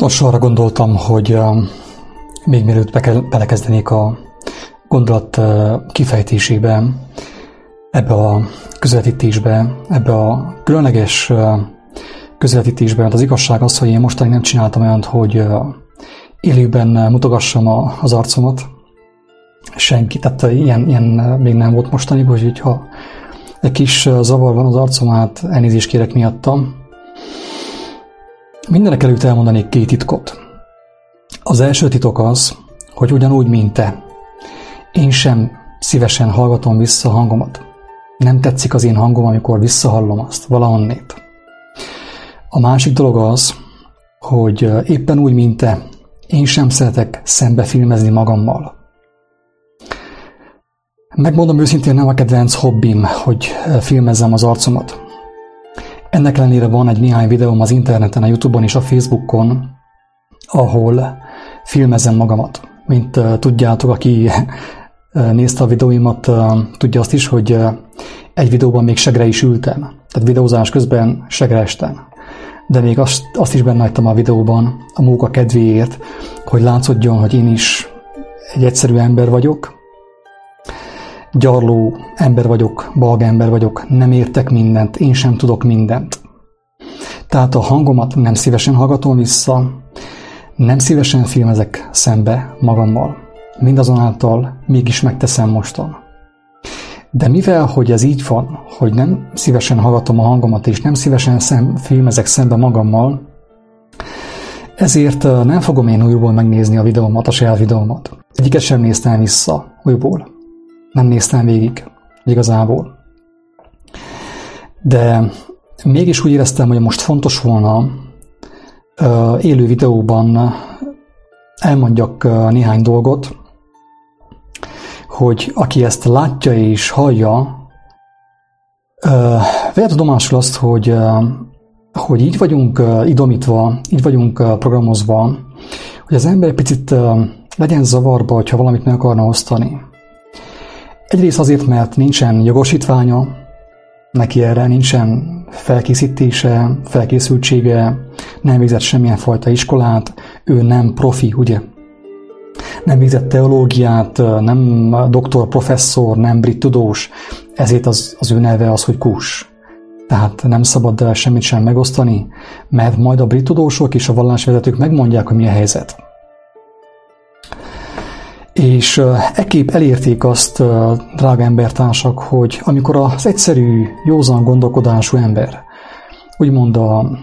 Nos, arra gondoltam, hogy még mielőtt belekezdenék a gondolat kifejtésébe, ebbe a közvetítésbe, ebbe a különleges közvetítésbe, mert az igazság az, hogy én mostanig nem csináltam olyant, hogy élőben mutogassam az arcomat. Senki, tehát ilyen még nem volt mostanig, úgyhogy ha egy kis zavar van az arcom, hát elnézést kérek miattam. Mindenek előtt elmondanék 2 titkot. Az első titok az, hogy ugyanúgy, mint te, én sem szívesen hallgatom vissza a hangomat. Nem tetszik az én hangom, amikor visszahallom azt valahonnét. A másik dolog az, hogy éppen úgy, mint te, én sem szeretek szembefilmezni magammal. Megmondom őszintén, nem a kedvenc hobbim, hogy filmezzem az arcomat. Ennek ellenére van egy néhány videóm az interneten, a YouTube-on és a Facebookon, ahol filmezem magamat. Mint tudjátok, aki nézte a videóimat, tudja azt is, hogy egy videóban még segre is ültem. Tehát videózás közben segre estem. De még azt is benne hagytam a videóban a móka kedvéért, hogy látszódjon, hogy én is egy egyszerű ember vagyok, gyarló ember vagyok, balga ember vagyok, nem értek mindent, én sem tudok mindent. Tehát a hangomat nem szívesen hallgatom vissza, nem szívesen filmezek szembe magammal. Mindazonáltal mégis megteszem mostan. De mivel, hogy ez így van, hogy nem szívesen hallgatom a hangomat, és nem szívesen filmezek szembe magammal, ezért nem fogom én újból megnézni a videómat, a saját videómat. Egyiket sem néztem vissza újból. Nem néztem végig, igazából. De mégis úgy éreztem, hogy most fontos volna élő videóban elmondjak néhány dolgot, hogy aki ezt látja és hallja, vegye tudomásul azt, hogy így vagyunk idomítva, így vagyunk programozva, hogy az ember egy picit legyen zavarba, hogyha valamit meg akarna osztani. Egyrészt azért, mert nincsen jogosítványa neki erre, nincsen felkészítése, felkészültsége, nem végzett semmilyen fajta iskolát, ő nem profi, ugye? Nem végzett teológiát, nem doktor, professzor, nem brit tudós, ezért az ő neve az, hogy Kús. Tehát nem szabad semmit sem megosztani, mert majd a brit tudósok és a vallásvezetők megmondják, hogy mi a helyzet. És ekképp elérték azt, drága embertársak, hogy amikor az egyszerű, józan gondolkodású ember, úgymond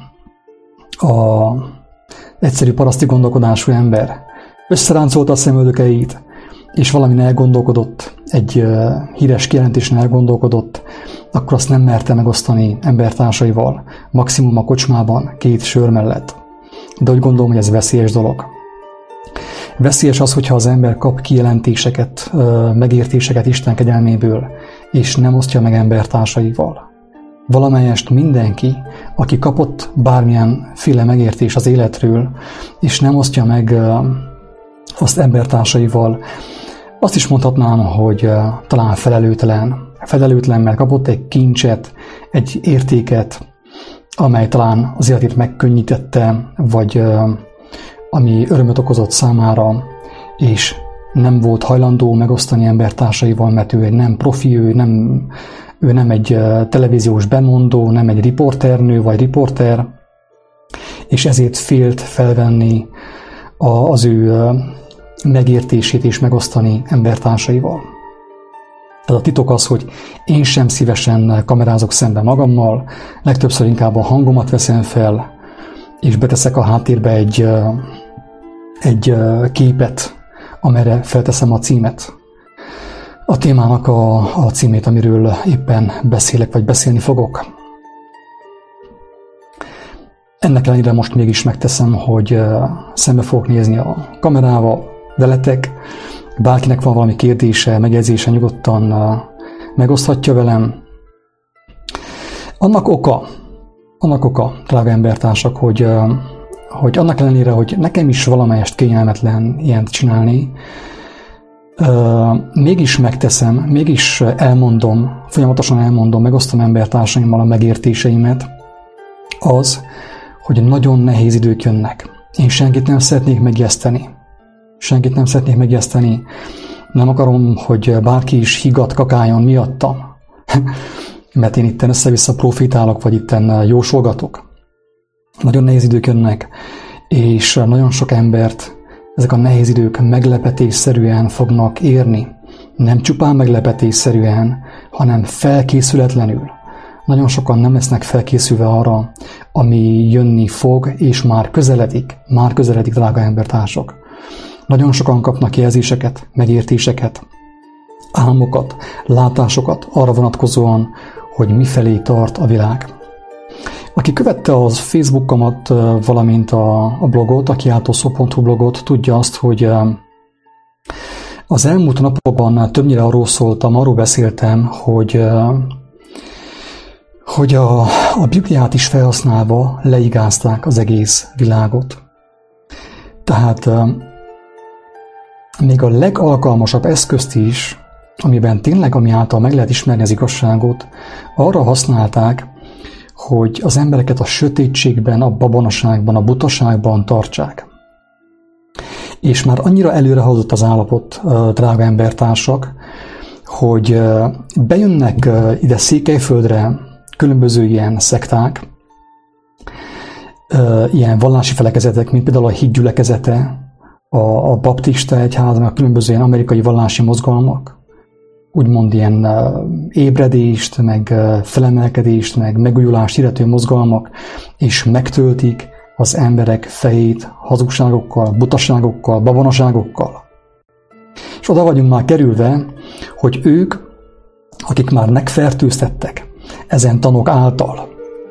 az egyszerű paraszti gondolkodású ember összeráncolta a szemöldökeit, és valamin elgondolkodott, egy híres kijelentésen elgondolkodott, akkor azt nem merte megosztani embertársaival, maximum a kocsmában 2 sör mellett. De úgy gondolom, hogy ez veszélyes dolog. Veszélyes az, hogyha az ember kap kijelentéseket, megértéseket Isten kegyelméből, és nem osztja meg embertársaival. Valamelyest mindenki, aki kapott bármilyen féle megértés az életről, és nem osztja meg azt embertársaival, azt is mondhatnám, hogy talán felelőtlen, mert kapott egy kincset, egy értéket, amely talán az életét megkönnyítette, vagy ami örömöt okozott számára, és nem volt hajlandó megosztani embertársaival, mert ő nem profi, ő nem egy televíziós bemondó, nem egy riporternő vagy riporter, és ezért félt felvenni az ő megértését és megosztani embertársaival. Tehát a titok az, hogy én sem szívesen kamerázok szembe magammal, legtöbbször inkább a hangomat veszem fel, és beteszek a háttérbe egy képet, amelyre felteszem a címet. A témának a címét, amiről éppen beszélek, vagy beszélni fogok. Ennek ellenére most mégis megteszem, hogy szembe fogok nézni a kamerával, veletek. Bárkinek van valami kérdése, megjegyzése, nyugodtan megoszthatja velem. Annak oka, drága embertársak, hogy annak ellenére, hogy nekem is valamelyest kényelmetlen ilyent csinálni, mégis megteszem, mégis folyamatosan elmondom, megosztom embertársaimmal a megértéseimet, az, hogy nagyon nehéz idők jönnek. Én senkit nem szeretnék megijeszteni. Senkit nem szeretnék megijeszteni. Nem akarom, hogy bárki is higgadt kakáljon miattam. Mert én itten össze-vissza profitálok, vagy itten jósolgatok. Nagyon nehéz idők jönnek, és nagyon sok embert ezek a nehéz idők meglepetésszerűen fognak érni. Nem csupán meglepetésszerűen, hanem felkészületlenül. Nagyon sokan nem lesznek felkészülve arra, ami jönni fog, és már közeledik, drága embertársak. Nagyon sokan kapnak jelzéseket, megértéseket, álmokat, látásokat arra vonatkozóan, hogy mifelé tart a világ. Aki követte az Facebookomat, valamint a blogot, a kiáltószó.hu blogot, tudja azt, hogy az elmúlt napokban többnyire arról beszéltem, hogy a Bibliát is felhasználva leigázták az egész világot. Tehát még a legalkalmasabb eszközt is, ami által meg lehet ismerni az igazságot, arra használták, hogy az embereket a sötétségben, a babonaságban, a butaságban tartsák. És már annyira előrehozott az állapot, drága embertársak, hogy bejönnek ide Székelyföldre különböző ilyen szekták, ilyen vallási felekezetek, mint például a Hit gyülekezete, a baptista egyháznak, a különböző ilyen amerikai vallási mozgalmak, úgymond ilyen ébredést, meg felemelkedést, meg megújulást hirdető mozgalmak, és megtöltik az emberek fejét hazugságokkal, butaságokkal, babonaságokkal. És oda vagyunk már kerülve, hogy ők, akik már megfertőztettek ezen tanok által,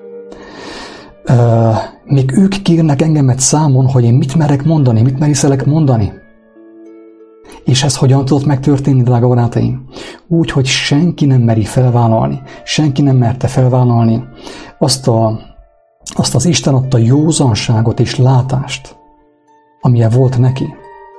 még ők kérnek engemet számon, hogy én mit merek mondani, mit meriszelek mondani. És ez hogyan tudott megtörténni, drága barátaim? Úgy, hogy senki nem meri felvállalni, senki nem merte felvállalni azt az Isten adta józanságot és látást, amilyen volt neki.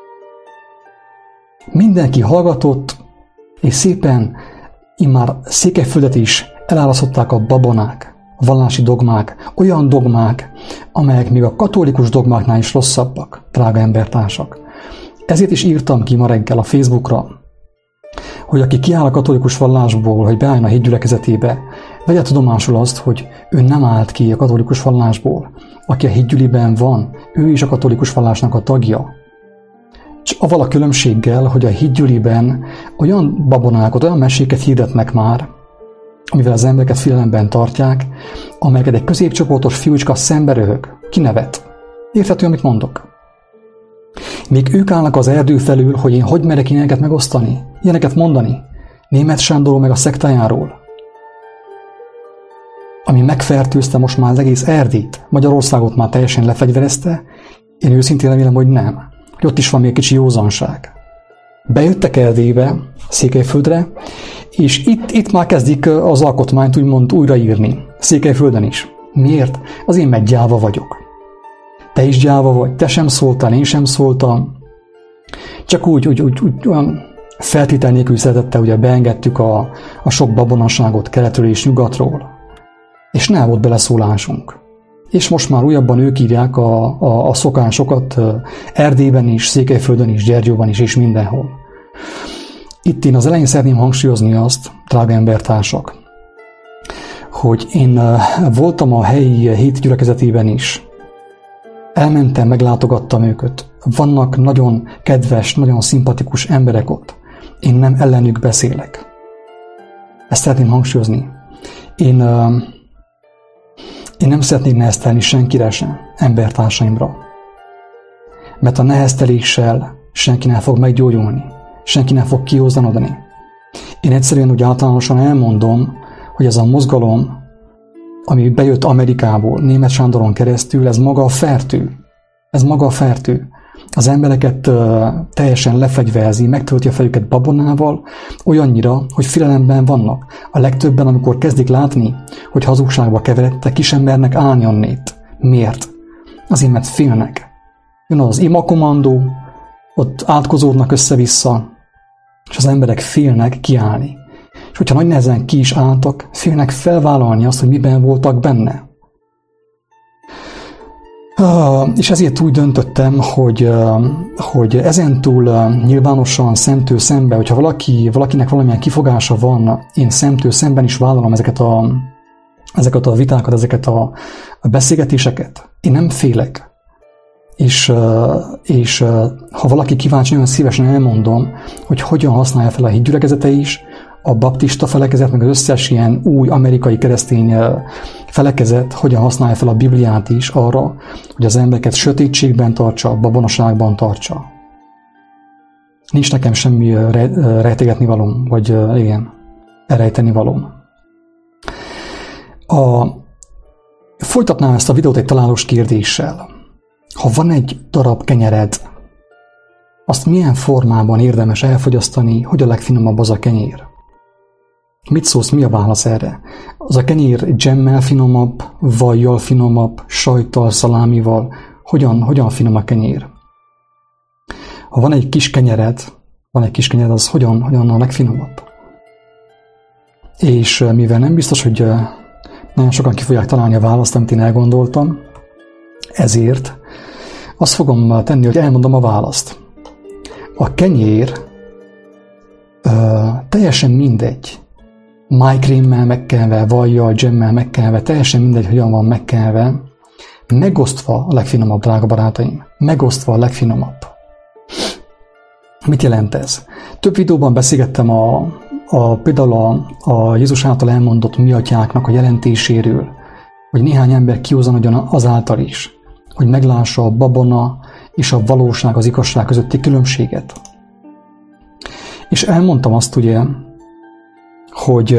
Mindenki hallgatott, és szépen immár Székelyföldet is elárasztották a babonák, a vallási dogmák, olyan dogmák, amelyek még a katolikus dogmáknál is rosszabbak, drága embertársak. Ezért is írtam ki ma reggel a Facebookra, hogy aki kiáll a katolikus vallásból, hogy beálljon a Hit gyülekezetébe, vegye tudomásul azt, hogy ő nem állt ki a katolikus vallásból. Aki a Hit gyüliben van, ő is a katolikus vallásnak a tagja. Csak avval a különbséggel, hogy a Hit gyüliben olyan babonákat, olyan meséket hirdetnek már, amivel az embereket félelemben tartják, amelyeket egy középcsoportos fiúcska szembe röhög, kinevet. Érthető, amit mondok? Még ők állnak az erdő felül, hogy én hogy merek ilyeneket megosztani, ilyeneket mondani, Németh Sándorról meg a szektájáról, ami megfertőzte most már az egész Erdélyt, Magyarországot már teljesen lefegyverezte, én őszintén remélem, hogy nem, hogy ott is van még kicsi józanság. Bejöttek Erdélybe, Székelyföldre, és itt már kezdik az alkotmányt úgymond újraírni, Székelyföldön is. Miért? Azért, mert gyáva vagyok. Te is gyáva vagy, te sem szóltál, én sem szóltam. Csak úgy olyan feltétel nélkül szeretettel ugye beengedtük a sok babonaságot keletről és nyugatról. És nem volt beleszólásunk. És most már újabban ők írják a szokásokat Erdélyben is, Székelyföldön is, Gyergyóban is, és mindenhol. Itt én az elején szeretném hangsúlyozni azt, drága embertársak, hogy én voltam a helyi Hit gyülekezetében is. Elmentem, meglátogattam őket. Vannak nagyon kedves, nagyon szimpatikus emberek ott. Én nem ellenük beszélek. Ezt szeretném hangsúlyozni. Én nem szeretnék neheztelni senkire sem, embertársaimra. Mert a nehezteléssel senki nem fog meggyógyulni. Senki nem fog kihozzanodni. Én egyszerűen úgy általánosan elmondom, hogy ez a mozgalom, ami bejött Amerikából, Németh Sándoron keresztül, ez maga a fertő. Ez maga a fertő. Az embereket teljesen lefegyverzi, megtölti a fejüket babonával, olyannyira, hogy félelemben vannak. A legtöbben, amikor kezdik látni, hogy hazugságba keveredtek, ki sem mernek állni onnét. Miért? Azért, mert félnek. Jön az imakommandó, ott átkozódnak össze-vissza, és az emberek félnek kiállni. És hogyha nagy nehezen ki is álltak, félnek felvállalni azt, hogy miben voltak benne. És ezért úgy döntöttem, hogy ezentúl nyilvánosan szemtől szembe, hogyha valakinek valamilyen kifogása van, én szemtől szemben is vállalom ezeket a vitákat, ezeket a beszélgetéseket. Én nem félek. És ha valaki kíváncsi, nagyon szívesen elmondom, hogy hogyan használja fel a hídgyülekezete is, a baptista felekezet, meg az összes ilyen új amerikai keresztény felekezet hogyan használja fel a Bibliát is arra, hogy az embereket sötétségben tartsa, babonaságban tartsa. Nincs nekem semmi rejtegetni valóm, vagy igen, elrejteni valóm. Folytatnám ezt a videót egy találós kérdéssel. Ha van egy darab kenyered, azt milyen formában érdemes elfogyasztani, hogy a legfinomabb az a kenyér? Mit szólsz, mi a válasz erre? Az a kenyér dzsemmel finomabb, vajjal finomabb, sajttal, szalámival? Hogyan finom a kenyér? Ha van egy kis kenyered, az hogyan a legfinomabb? És mivel nem biztos, hogy nagyon sokan ki fogják találni a választ, amit én elgondoltam, ezért azt fogom tenni, hogy elmondom a választ. A kenyér teljesen mindegy. Májkrémmel megkelve, vajjal, dzsemmel megkelve, teljesen mindegy, hogyan van megkelve, megosztva a legfinomabb, drága barátaim. Megosztva a legfinomabb. Mit jelent ez? Több videóban beszélgettem például a Jézus által elmondott mi atyáknak a jelentéséről, hogy néhány ember kihozzanodjon azáltal is, hogy meglássa a babona és a valóság, az igazság közötti különbséget. És elmondtam azt ugye, hogy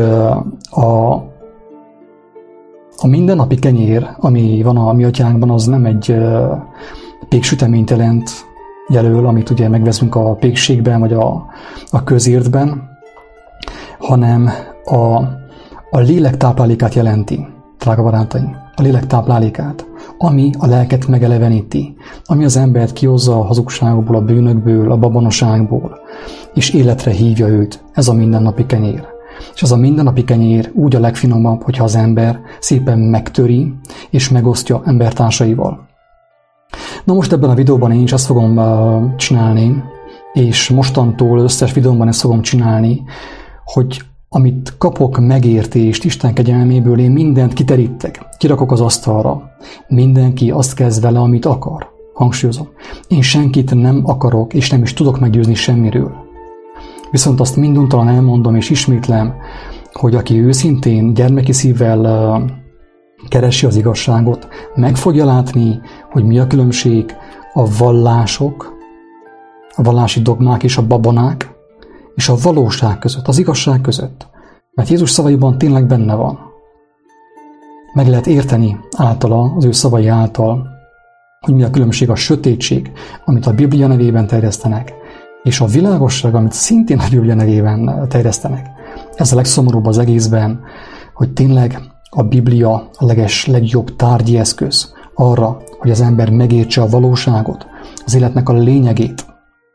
a mindennapi kenyér, ami van a mi atyánkban, az nem egy péksüteményt jelöl, amit ugye megveszünk a pékségben, vagy a közértben, hanem a lélek táplálékát jelenti, drága barátaim, a lélek táplálékát, ami a lelket megeleveníti, ami az embert kihozza a hazugságból, a bűnökből, a babonaságból, és életre hívja őt. Ez a mindennapi kenyér. És az a mindennapi kenyér úgy a legfinomabb, hogyha az ember szépen megtöri és megosztja embertársaival. Na most ebben a videóban én is ezt fogom csinálni, és mostantól összes videómban ezt fogom csinálni, hogy amit kapok megértést Isten kegyelméből, én mindent kiterítek, kirakok az asztalra. Mindenki azt kezd vele, amit akar. Hangsúlyozom. Én senkit nem akarok, és nem is tudok meggyőzni semmiről. Viszont azt minduntalan elmondom és ismétlem, hogy aki őszintén, gyermeki szívvel keresi az igazságot, meg fogja látni, hogy mi a különbség a vallások, a vallási dogmák és a babonák, és a valóság között, az igazság között. Mert Jézus szavaiban tényleg benne van. Meg lehet érteni általa, az ő szavai által, hogy mi a különbség a sötétség, amit a Biblia nevében terjesztenek, és a világosság, amit szintén a Biblia nevében terjesztenek. Ez a legszomorúbb az egészben, hogy tényleg a Biblia a legjobb tárgyi eszköz arra, hogy az ember megértse a valóságot, az életnek a lényegét.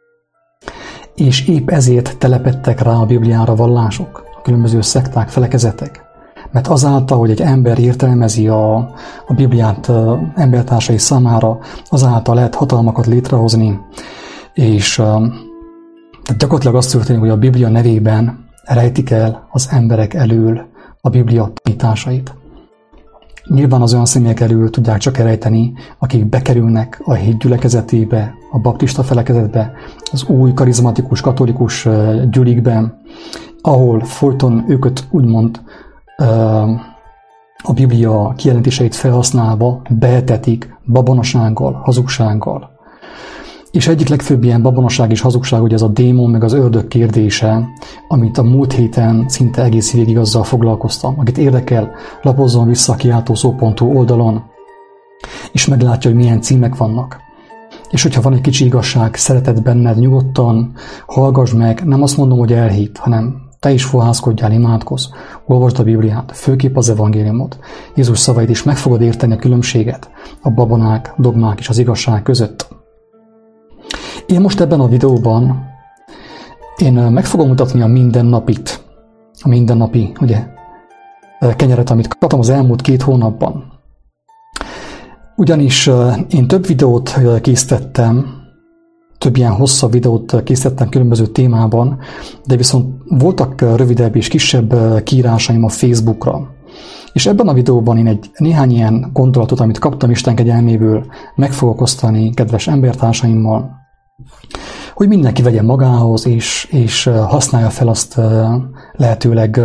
És épp ezért telepedtek rá a Bibliára vallások, a különböző szekták, felekezetek. Mert azáltal, hogy egy ember értelmezi a Bibliát embertársai számára, azáltal lehet hatalmakat létrehozni, és gyakorlatilag azt történik, hogy a Biblia nevében rejtik el az emberek elől a Biblia tanításait. Nyilván az olyan személyek elől tudják csak elrejteni, akik bekerülnek a hit gyülekezetébe, a baptista felekezetbe, az új karizmatikus, katolikus gyülikben, ahol folyton őket úgymond a Biblia kijelentéseit felhasználva beetetik babonasággal, hazugsággal. És egyik legfőbb ilyen babonaság és hazugság, ugye ez a démon meg az ördög kérdése, amit a múlt héten szinte egész végig azzal foglalkoztam. Akit érdekel, lapozzon vissza a kiáltószó.hu oldalon, és meglátja, hogy milyen címek vannak. És hogyha van egy kicsi igazság, szeretet benned, nyugodtan hallgass meg, nem azt mondom, hogy elhitt, hanem te is fohászkodjál, imádkozz, olvasd a Bibliát, főképp az evangéliumot, Jézus szavait, is meg fogod érteni a különbséget a babonák, dogmák és az igazság között. Én most ebben a videóban meg fogom mutatni a mindennapi ugye, kenyeret, amit kaptam az elmúlt 2 hónapban. Ugyanis én több videót készítettem, több ilyen hosszabb videót készítettem különböző témában, de viszont voltak rövidebb és kisebb kiírásaim a Facebookra. És ebben a videóban én néhány ilyen gondolatot, amit kaptam Isten kegyelméből, meg fogok osztani kedves embertársaimmal, hogy mindenki vegye magához, és használja fel azt lehetőleg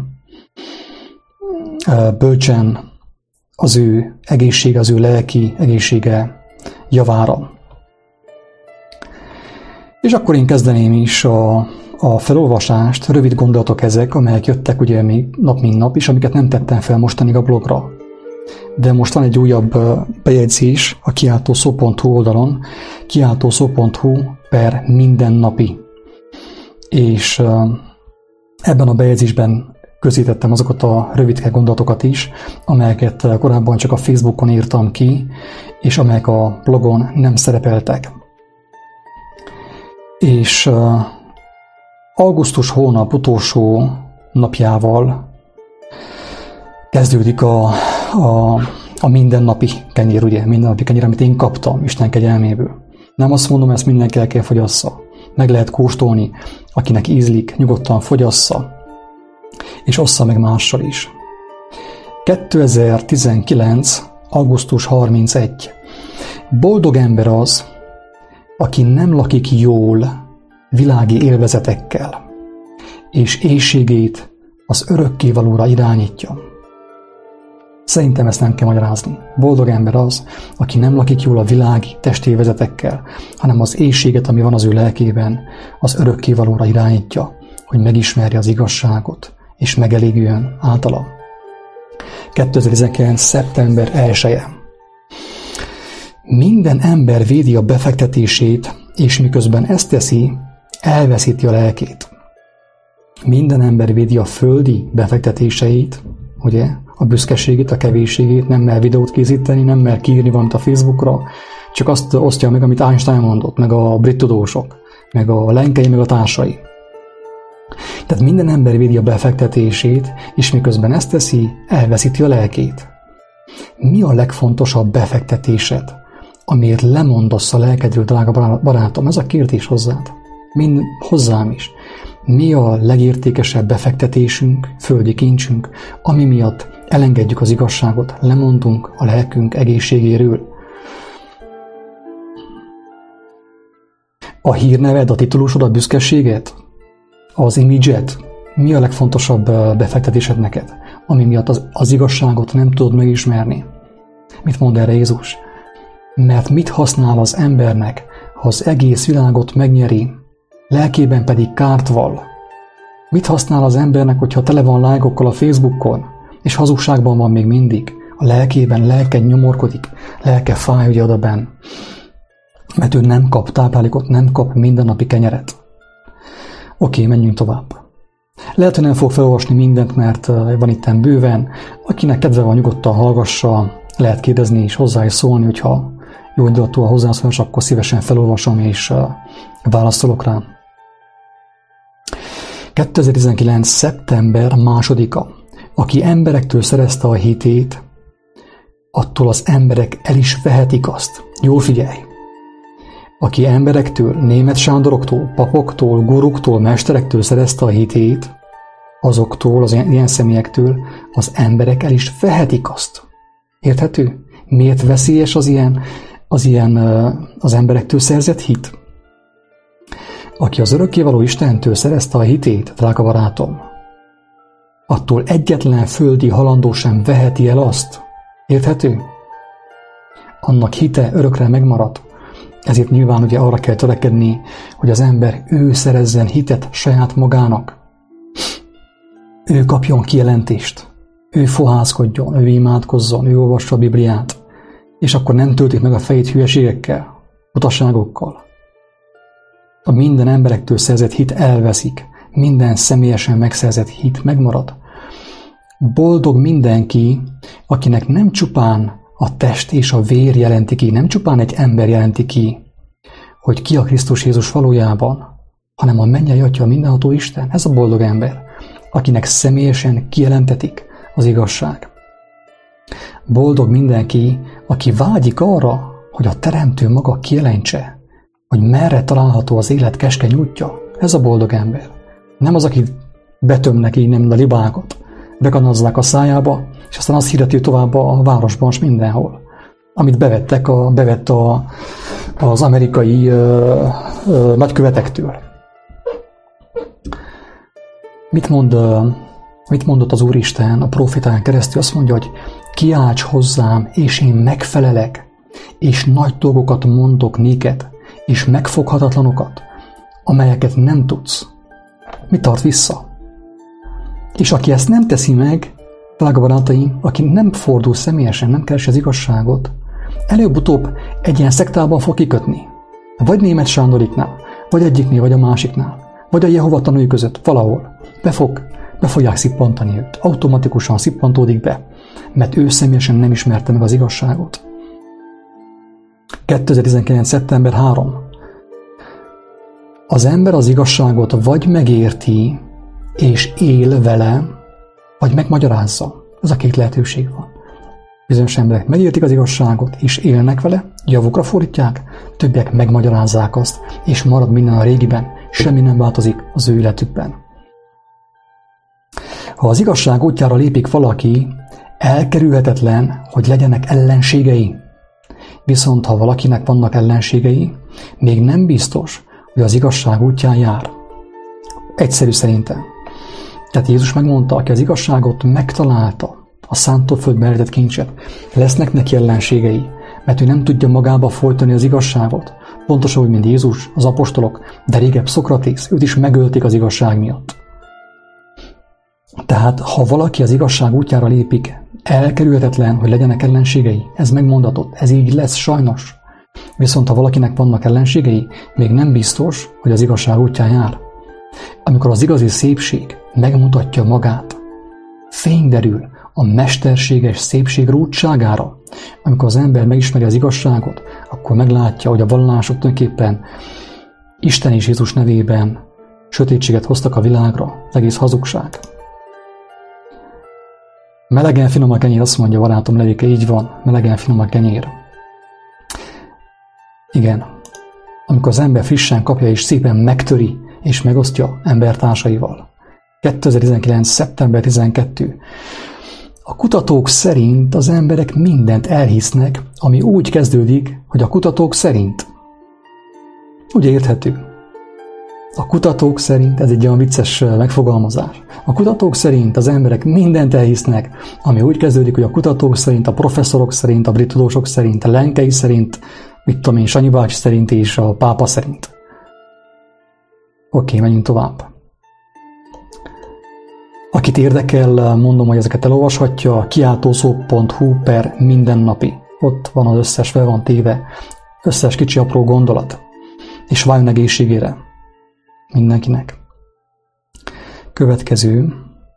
bölcsen az ő egészsége, az ő lelki egészsége javára. És akkor én kezdeném is a felolvasást, rövid gondolatok ezek, amelyek jöttek ugye még nap mint nap, és amiket nem tettem fel mostanig a blogra. De most van egy újabb bejegyzés a kiáltószó.hu oldalon, kiáltószó.hu/mindennapi. És ebben a bejegyzésben közítettem azokat a rövidke gondolatokat is, amelyeket korábban csak a Facebookon írtam ki, és amelyek a blogon nem szerepeltek. És augusztus hónap utolsó napjával kezdődik a mindennapi kenyér, ugye? Mindennapi kenyér, amit én kaptam Isten kegyelméből. Nem azt mondom, ezt mindenki el kell fogyassza. Meg lehet kóstolni, akinek ízlik, nyugodtan fogyassza, és ossza meg mással is. 2019. augusztus 31. Boldog ember az, aki nem lakik jól világi élvezetekkel, és éhségét az örökkévalóra irányítja. Szerintem ezt nem kell magyarázni. Boldog ember az, aki nem lakik jól a világi testélvezetekkel, hanem az éhséget, ami van az ő lelkében, az örökkévalóra irányítja, hogy megismerje az igazságot, és megelégüljön általa. 2019. szeptember 1-e. Minden ember védi a befektetését, és miközben ezt teszi, elveszíti a lelkét. Minden ember védi a földi befektetéseit, ugye, a büszkeségét, a kevésségét, nem mer videót készíteni, nem mer kiírni valamit a Facebookra, csak azt osztja meg, amit Einstein mondott, meg a brit tudósok, meg a Lenkei, meg a társai. Tehát minden ember védi a befektetését, és miközben ezt teszi, elveszíti a lelkét. Mi a legfontosabb befektetésed, amiért lemondasz a lelkedről, drága barátom? Ez a kérdés hozzád. Mind hozzám is. Mi a legértékesebb befektetésünk, földi kincsünk, ami miatt elengedjük az igazságot, lemondunk a lelkünk egészségéről? A hírneved, a titulusod, a büszkeséged, az imidzset? Mi a legfontosabb befektetésed neked, ami miatt az igazságot nem tudod megismerni? Mit mond erre Jézus? Mert mit használ az embernek, ha az egész világot megnyeri, lelkében pedig kárt vall? Mit használ az embernek, hogyha tele van lájkokkal a Facebookon, és hazugságban van még mindig? A lelkében, lelke nyomorkodik, lelke fáj ugye odabenn, mert ő nem kap táplálékot, nem kap mindennapi kenyeret. Oké, menjünk tovább. Lehet, hogy nem fog felolvasni mindent, mert van itten bőven. Akinek kedve van, nyugodtan hallgassa, lehet kérdezni és hozzá is szólni, hogyha jó indulatú a hozzászólás, akkor szívesen felolvasom és válaszolok rá. 2019. szeptember 2-a. Aki emberektől szerezte a hitét, attól az emberek el is vehetik azt. Jól figyelj! Aki emberektől, Németh Sándoroktól, papoktól, guruktól, mesterektől szerezte a hitét, azoktól, az ilyen személyektől az emberek el is vehetik azt. Érthető? Miért veszélyes az emberektől szerzett hit? Aki az örökkévaló Istentől szerezte a hitét, drága barátom, attól egyetlen földi halandó sem veheti el azt. Érthető? Annak hite örökre megmarad. Ezért nyilván ugye arra kell törekedni, hogy az ember ő szerezzen hitet saját magának. Ő kapjon kijelentést, ő fohászkodjon, ő imádkozzon, ő olvassa a Bibliát, és akkor nem töltik meg a fejét hülyeségekkel, utasságokkal. A minden emberektől szerzett hit elveszik, minden személyesen megszerzett hit megmarad. Boldog mindenki, akinek nem csupán a test és a vér jelenti ki, nem csupán egy ember jelenti ki, hogy ki a Krisztus Jézus valójában, hanem a mennyei Atya, a mindenható Isten. Ez a boldog ember, akinek személyesen kijelentetik az igazság. Boldog mindenki, aki vágyik arra, hogy a Teremtő maga kijelentse, hogy merre található az élet keskeny útja. Ez a boldog ember. Nem az, aki betömnek így nem a libákat, bekanazzák a szájába, és aztán azt hirdeti tovább a városban és mindenhol. Amit bevett az amerikai nagykövetektől. Mit mondott az Úristen a profétán keresztül? Azt mondja, hogy kiálts hozzám, és én megfelelek, és nagy dolgokat mondok néked, és megfoghatatlanokat, amelyeket nem tudsz. Mi tart vissza? És aki ezt nem teszi meg, drága barátaim, aki nem fordul személyesen, nem keresi az igazságot, előbb-utóbb egy ilyen szektában fog kikötni. Vagy Németh Sándoriknál, vagy egyiknél, vagy a másiknál, vagy a Jehova tanúi között, valahol. Be fogják szippantani őt. Automatikusan szippantódik be, mert ő személyesen nem ismerte meg az igazságot. 2019. szeptember 3. Az ember az igazságot vagy megérti, és él vele, vagy megmagyarázza. Ez a két lehetőség van. Bizonyos emberek megértik az igazságot, és élnek vele, javukra fordítják, többiek megmagyarázzák azt, és marad minden a régiben, semmi nem változik az ő életükben. Ha az igazság útjára lépik valaki, elkerülhetetlen, hogy legyenek ellenségei. Viszont ha valakinek vannak ellenségei, még nem biztos, hogy az igazság útján jár. Egyszerű szerintem. Tehát Jézus megmondta, aki az igazságot megtalálta, a szántóföldben eredett kincset, lesznek neki ellenségei, mert ő nem tudja magába folytani az igazságot. Pontosan úgy, mint Jézus, az apostolok, de régebb Szokratész, őt is megölték az igazság miatt. Tehát, ha valaki az igazság útjára lépik, elkerülhetetlen, hogy legyenek ellenségei. Ez megmondatott, ez így lesz sajnos. Viszont ha valakinek vannak ellenségei, még nem biztos, hogy az igazság útján jár. Amikor az igazi szépség megmutatja magát, fény derül a mesterséges szépség rúdságára. Amikor az ember megismeri az igazságot, akkor meglátja, hogy a vallások tulajdonképpen Isten és Jézus nevében sötétséget hoztak a világra, az egész hazugság. Melegen finom a kenyér, azt mondja barátom Levike, így van, melegen finom a kenyér. Igen, amikor az ember frissen kapja és szépen megtöri és megosztja embertársaival. 2019. szeptember 12. A kutatók szerint az emberek mindent elhisznek, ami úgy kezdődik, hogy a kutatók szerint. Ugye érthető? A kutatók szerint, ez egy olyan vicces megfogalmazás, a kutatók szerint az emberek mindent elhisznek, ami úgy kezdődik, hogy a kutatók szerint, a professzorok szerint, a brit tudósok szerint, a Lenkei szerint, mit tudom én, Sanyi bácsi szerint és a pápa szerint. Oké, menjünk tovább. Akit érdekel, mondom, hogy ezeket elolvashatja, kiáltószó.hu/mindennapi. Ott van az összes, fel van téve, összes kicsi apró gondolat. És váljon egészségére mindenkinek. Következő.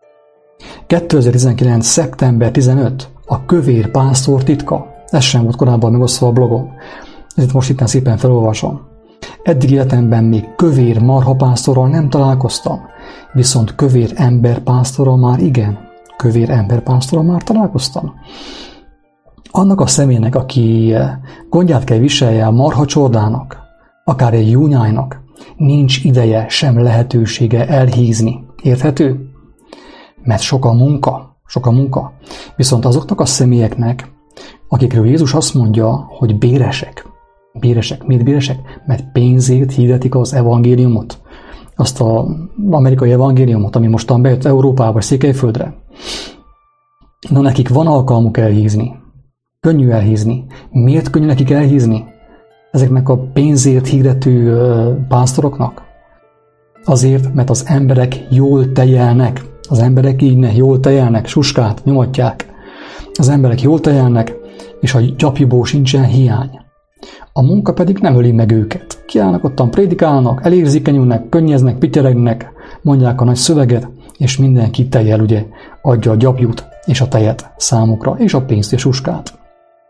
2019. szeptember 15. A kövér pásztor titka. Ez sem volt korábban megosztva a blogon. Ezért most itt szépen felolvasom. Eddig életemben még kövér marhapásztorral nem találkoztam, viszont kövér emberpásztorral már igen. Kövér emberpásztorral már találkoztam. Annak a személynek, aki gondját kell viselje a marhacsordának, akár egy júnyájnak, nincs ideje, sem lehetősége elhízni. Érthető? Mert sok a munka. Viszont azoknak a személyeknek, akikről Jézus azt mondja, hogy béresek. Béresek. Miért béresek? Mert pénzért hirdetik az evangéliumot. Azt az amerikai evangéliumot, ami mostan bejött Európába vagy Székelyföldre. Na, nekik van alkalmuk elhízni. Könnyű elhízni. Miért könnyű nekik elhízni? Ezeknek a pénzért hirdető pásztoroknak? Azért, mert az emberek jól tejelnek. Az emberek így jól tejelnek, suskát nyomatják. Az emberek jól tejelnek, és a gyapjúból sincsen hiány. A munka pedig nem öli meg őket. Kiállnak ottan, prédikálnak, elérzékenyülnek, könnyeznek, pityeregnek, mondják a nagy szöveget, és mindenki tejjel ugye adja a gyapjút és a tejet számukra, és a pénzt és suskát.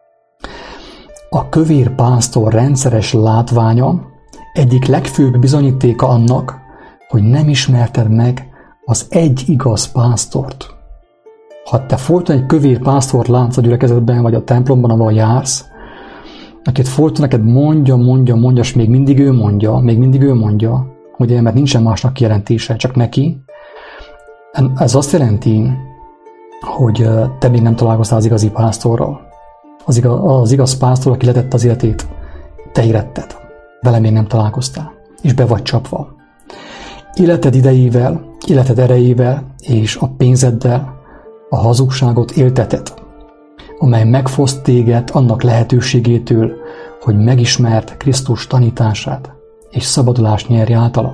A kövér pásztor rendszeres látványa egyik legfőbb bizonyítéka annak, hogy nem ismerted meg az egy igaz pásztort. Ha te folyton egy kövér pásztort látsz a gyülekezetben, vagy a templomban, ahol jársz, akit folyton neked mondja, és még mindig ő mondja, ugye, mert nincsen másnak kijelentése, csak neki, ez azt jelenti, hogy te még nem találkoztál az igazi pásztorral. Az igaz pásztor, aki letette az életét, te éretted. Vele még nem találkoztál, és be vagy csapva. Életed idejével, életed erejével és a pénzeddel a hazugságot élteted, amely megfoszt téged annak lehetőségétől, hogy megismerd Krisztus tanítását, és szabadulást nyerj általa.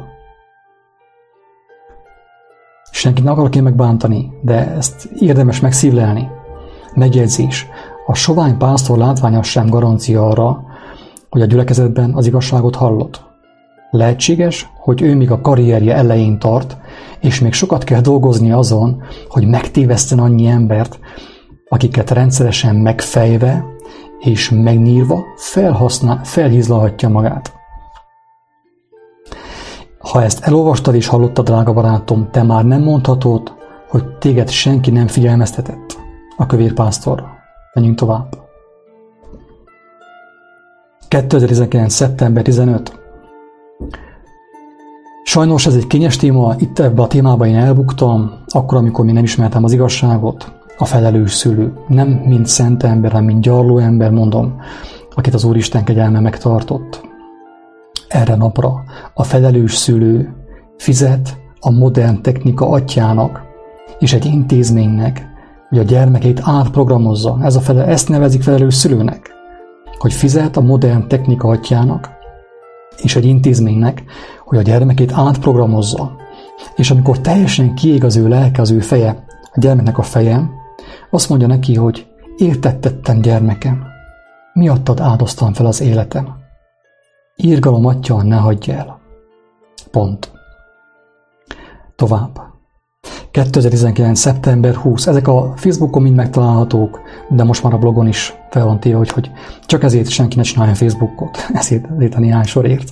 Senkit nem akarok én megbántani, de ezt érdemes megszívlelni. Megjegyzés. A sovány pásztor látványa sem garancia arra, hogy a gyülekezetben az igazságot hallott. Lehetséges, hogy ő még a karrierje elején tart, és még sokat kell dolgoznia azon, hogy megtéveszten annyi embert, akiket rendszeresen megfejve és megnyírva felhízlalhatja magát. Ha ezt elolvastad és hallottad, drága barátom, te már nem mondhatod, hogy téged senki nem figyelmeztetett a kövér pásztorra. Menjünk tovább. 2019. szeptember 15. Sajnos ez egy kényes téma, itt ebbe a témába én elbuktam, akkor, amikor még nem ismertem az igazságot. A felelős szülő, nem mint szent ember, hanem mint gyarló ember, mondom, akit az Úristen kegyelme megtartott. Erre napra a felelős szülő fizet a modern technika atyjának és egy intézménynek, hogy a gyermekét átprogramozza. Ezt nevezik felelős szülőnek, hogy fizet a modern technika atyjának és egy intézménynek, hogy a gyermekét átprogramozza. És amikor teljesen kiég az ő lelke, az ő feje, a gyermeknek a feje, azt mondja neki, hogy értettettem gyermekem, miattad áldoztam fel az életem. Irgalom atya, ne hagyj el. Pont. Tovább. 2019. szeptember 20. Ezek a Facebookon mind megtalálhatók, de most már a blogon is fel van téve, hogy csak ezért senki ne csinálja Facebookot. Ezért a néhány sorért.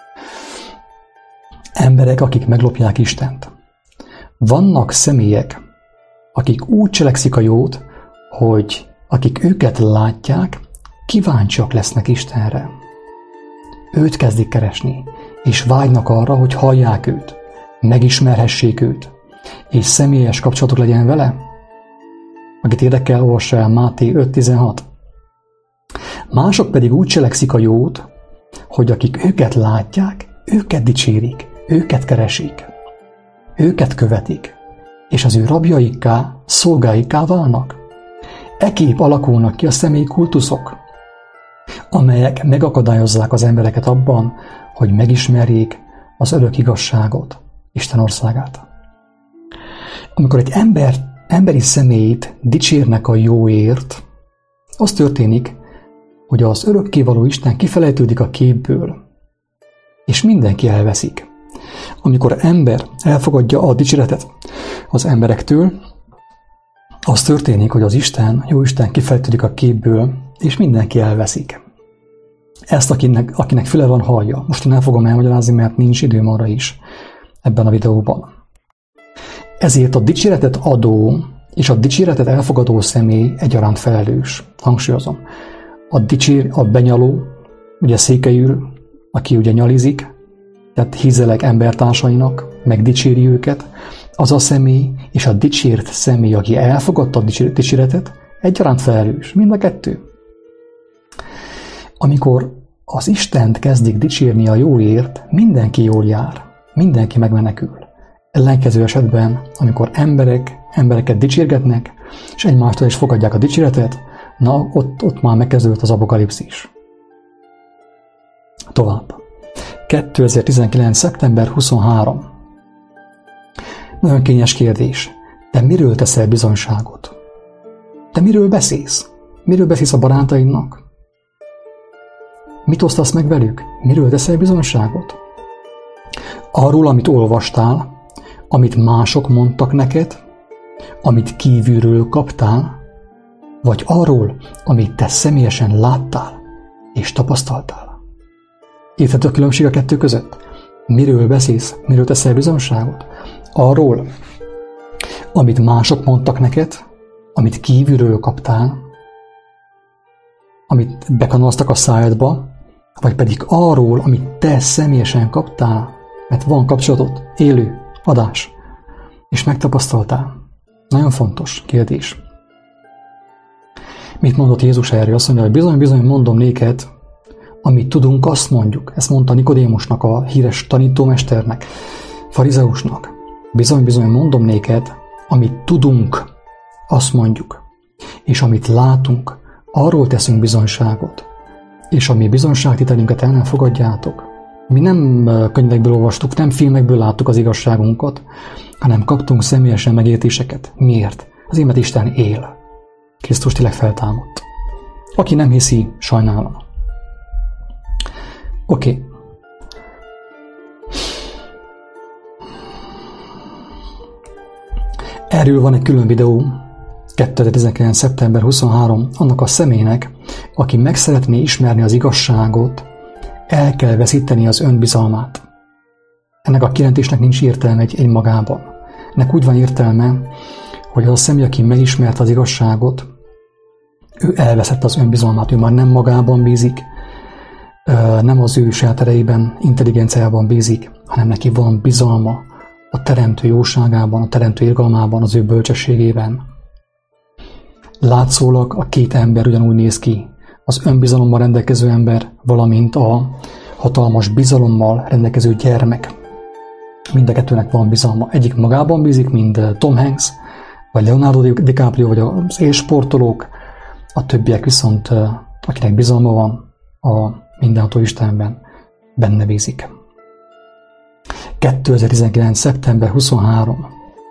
Emberek, akik meglopják Istent. Vannak személyek, akik úgy cselekszik a jót, hogy akik őket látják, kíváncsiak lesznek Istenre. Őt kezdik keresni, és vágynak arra, hogy hallják őt, megismerhessék őt, és személyes kapcsolatok legyen vele. Akit érdekel, olvassa el Máté 5.16. Mások pedig úgy cselekszik a jót, hogy akik őket látják, őket dicsérik, őket keresik, őket követik, és az ő rabjaikká, szolgáikká válnak. Ekképp alakulnak ki a személyi kultuszok, amelyek megakadályozzák az embereket abban, hogy megismerjék az örök igazságot, Isten országát. Amikor egy emberi személyt dicsérnek a jóért, az történik, hogy az örökkévaló Isten kifelejtődik a képből, és mindenki elveszik. Amikor ember elfogadja a dicséretet az emberektől, az történik, hogy az Isten, jó Isten kifelejtődik a képből, és mindenki elveszik. Ezt akinek füle van, hallja. Most én el fogom elmagyarázni, mert nincs időm arra is ebben a videóban. Ezért a dicséretet adó és a dicséretet elfogadó személy egyaránt felelős. Hangsúlyozom. A benyaló, ugye székelyül, aki ugye nyalizik, tehát hízelek embertársainak, meg dicséri őket, az a személy és a dicsért személy, aki elfogadta a dicséretet, egyaránt felelős. Mind a kettő. Amikor az Istent kezdik dicsérni a jóért, mindenki jól jár, mindenki megmenekül. Ellenkező esetben, amikor embereket dicsérgetnek, és egymástól is fogadják a dicséretet, na, ott már megkezdődött az apokalipszis. Tovább. 2019. szeptember 23. Nagyon kényes kérdés. Te miről teszel bizonyságot? Te miről beszélsz? Miről beszélsz a barátaidnak? Mit osztasz meg velük? Miről teszel bizonyságot? Arról, amit olvastál, amit mások mondtak neked, amit kívülről kaptál, vagy arról, amit te személyesen láttál és tapasztaltál? Érthető a különbség a kettő között? Miről beszélsz? Miről teszel bizonyságot? Arról, amit mások mondtak neked, amit kívülről kaptál, amit bekanalaztak a szájadba, vagy pedig arról, amit te személyesen kaptál, mert van kapcsolatod, élő adás, és megtapasztaltál. Nagyon fontos kérdés. Mit mondott Jézus erről? Azt mondja, hogy bizony-bizony mondom néked, amit tudunk, azt mondjuk. Ezt mondta Nikodémusnak, a híres tanítómesternek, farizeusnak. Bizony-bizony mondom néked, amit tudunk, azt mondjuk. És amit látunk, arról teszünk bizonyságot. És a mi bizonyságtételünket el nem fogadjátok. Mi nem könyvekből olvastuk, nem filmekből láttuk az igazságunkat, hanem kaptunk személyesen megértéseket. Miért? Azért, mert Isten él. Krisztus tényleg feltámadt. Aki nem hiszi, sajnálom. Oké. Erről van egy külön videó, 2019. szeptember 23, annak a személynek, aki meg szeretné ismerni az igazságot, el kell veszíteni az önbizalmát. Ennek a kijelentésnek nincs értelme egymagában. Ennek úgy van értelme, hogy az a személy, aki megismerte az igazságot, ő elveszette az önbizalmát, ő már nem magában bízik, nem az ő saját erejében, intelligenciában bízik, hanem neki van bizalma a teremtő jóságában, a teremtő irgalmában, az ő bölcsességében. Látszólag a két ember ugyanúgy néz ki, az önbizalommal rendelkező ember, valamint a hatalmas bizalommal rendelkező gyermek. Mind a kettőnek van bizalma. Egyik magában bízik, mint Tom Hanks, vagy Leonardo DiCaprio, vagy az élsportolók, a többiek viszont, akinek bizalma van a mindenható Istenben, benne bízik. 2019. szeptember 23.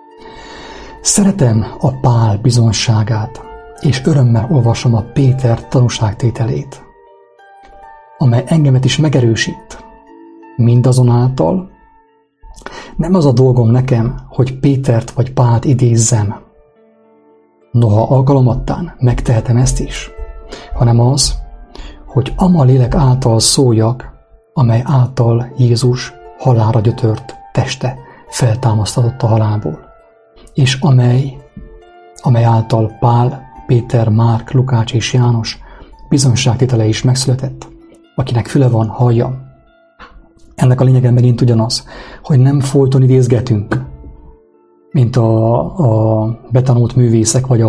Szeretem a Pál bizonyságát, és örömmel olvasom a Péter tanúságtételét, amely engemet is megerősít. Mindazonáltal nem az a dolgom nekem, hogy Pétert vagy Pált idézzem. Noha alkalomattán megtehetem ezt is, hanem az, hogy ama lélek által szóljak, amely által Jézus halálra gyötört teste feltámasztatott a halálból, és amely által Pál, Péter, Márk, Lukács és János bizonyságtétele is megszületett, akinek füle van, hallja. Ennek a lényege megint ugyanaz, hogy nem folyton idézgetünk, mint a betanult művészek, vagy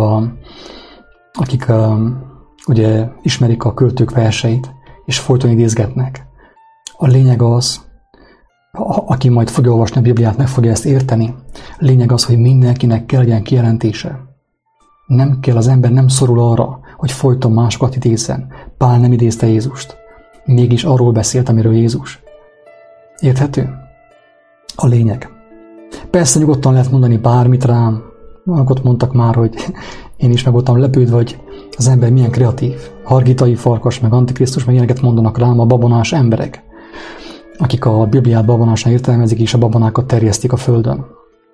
akik ugye ismerik a költők verseit, és folyton idézgetnek. A lényeg az, aki majd fogja olvasni a Bibliát, meg fogja ezt érteni. A lényeg az, hogy mindenkinek kell legyen kijelentése. Nem kell, az ember nem szorul arra, hogy folyton másokat idézzen. Pál nem idézte Jézust. Mégis arról beszélt, amiről Jézus. Érthető? A lényeg. Persze nyugodtan lehet mondani bármit rám. Olyanokot mondtak már, hogy én is meg voltam lepődve, hogy az ember milyen kreatív. Hargitai Farkas, meg Antikrisztus, meg ilyeneket mondanak rám a babonás emberek, akik a Bibliát babonásra értelmezik, és a babonákat terjesztik a földön.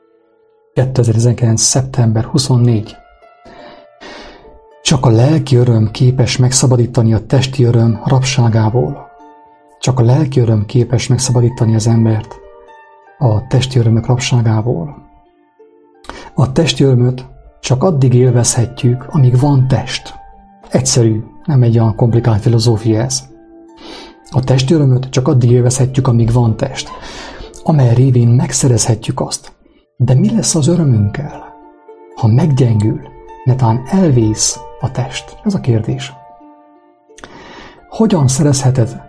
2019. szeptember 24. Csak a lelki öröm képes megszabadítani a testi öröm rabságából. Csak a lelki öröm képes megszabadítani az embert a testi örömök rabságából. A testi örömöt csak addig élvezhetjük, amíg van test. Egyszerű, nem egy olyan komplikált filozófia ez. A testi örömöt csak addig élvezhetjük, amíg van test, amely révén megszerezhetjük azt. De mi lesz az örömünkkel, ha meggyengül, netán elvész a test? Ez a kérdés. Hogyan szerezheted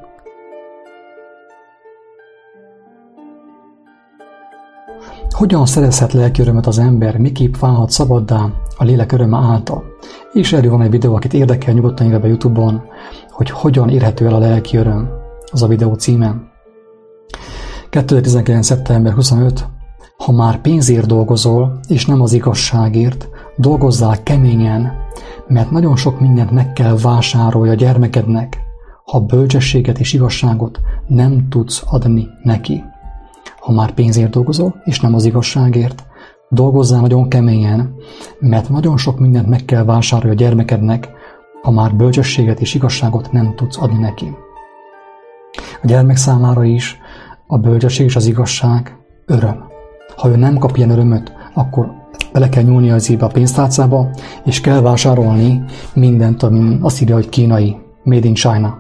Hogyan szerezhet lelki örömet az ember, miképp válhat szabaddá a lélek öröme által? És erről van egy videó, akit érdekel, nyugodtan írja be YouTube-on, hogy hogyan érhető el a lelki öröm. Az a videó címe. 2019. szeptember 25. Ha már pénzért dolgozol, és nem az igazságért, dolgozzál keményen, mert nagyon sok mindent meg kell vásárolni a gyermekednek, ha bölcsességet és igazságot nem tudsz adni neki. Ha már pénzért dolgozol, és nem az igazságért, dolgozzál nagyon keményen, mert nagyon sok mindent meg kell vásárolni a gyermekednek, ha már bölcsességet és igazságot nem tudsz adni neki. A gyermek számára is a bölcsesség és az igazság öröm. Ha ő nem kap ilyen örömöt, akkor bele kell nyúlni az a pénztárcába, és kell vásárolni mindent, ami azt írja, hogy kínai, made in China.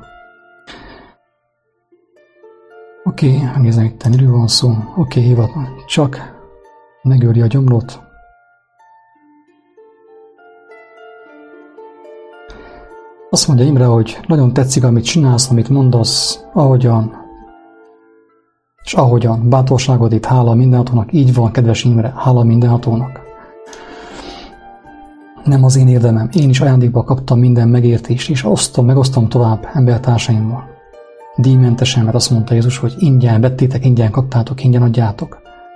Oké, nézem, itt miről van szó. Oké, hivatlan. Csak megőri a gyomrot. Azt mondja Imre, hogy nagyon tetszik, amit csinálsz, amit mondasz, ahogyan, és ahogyan. Bátorságod itt, hála mindenhatónak. Így van, kedves Imre, hála mindenhatónak. Nem az én érdemem. Én is ajándékba kaptam minden megértést, és megosztom tovább embertársaimmal. Díjmentesen, mert azt mondta Jézus, hogy ingyen vettétek, ingyen kaptátok, ingyen adjátok.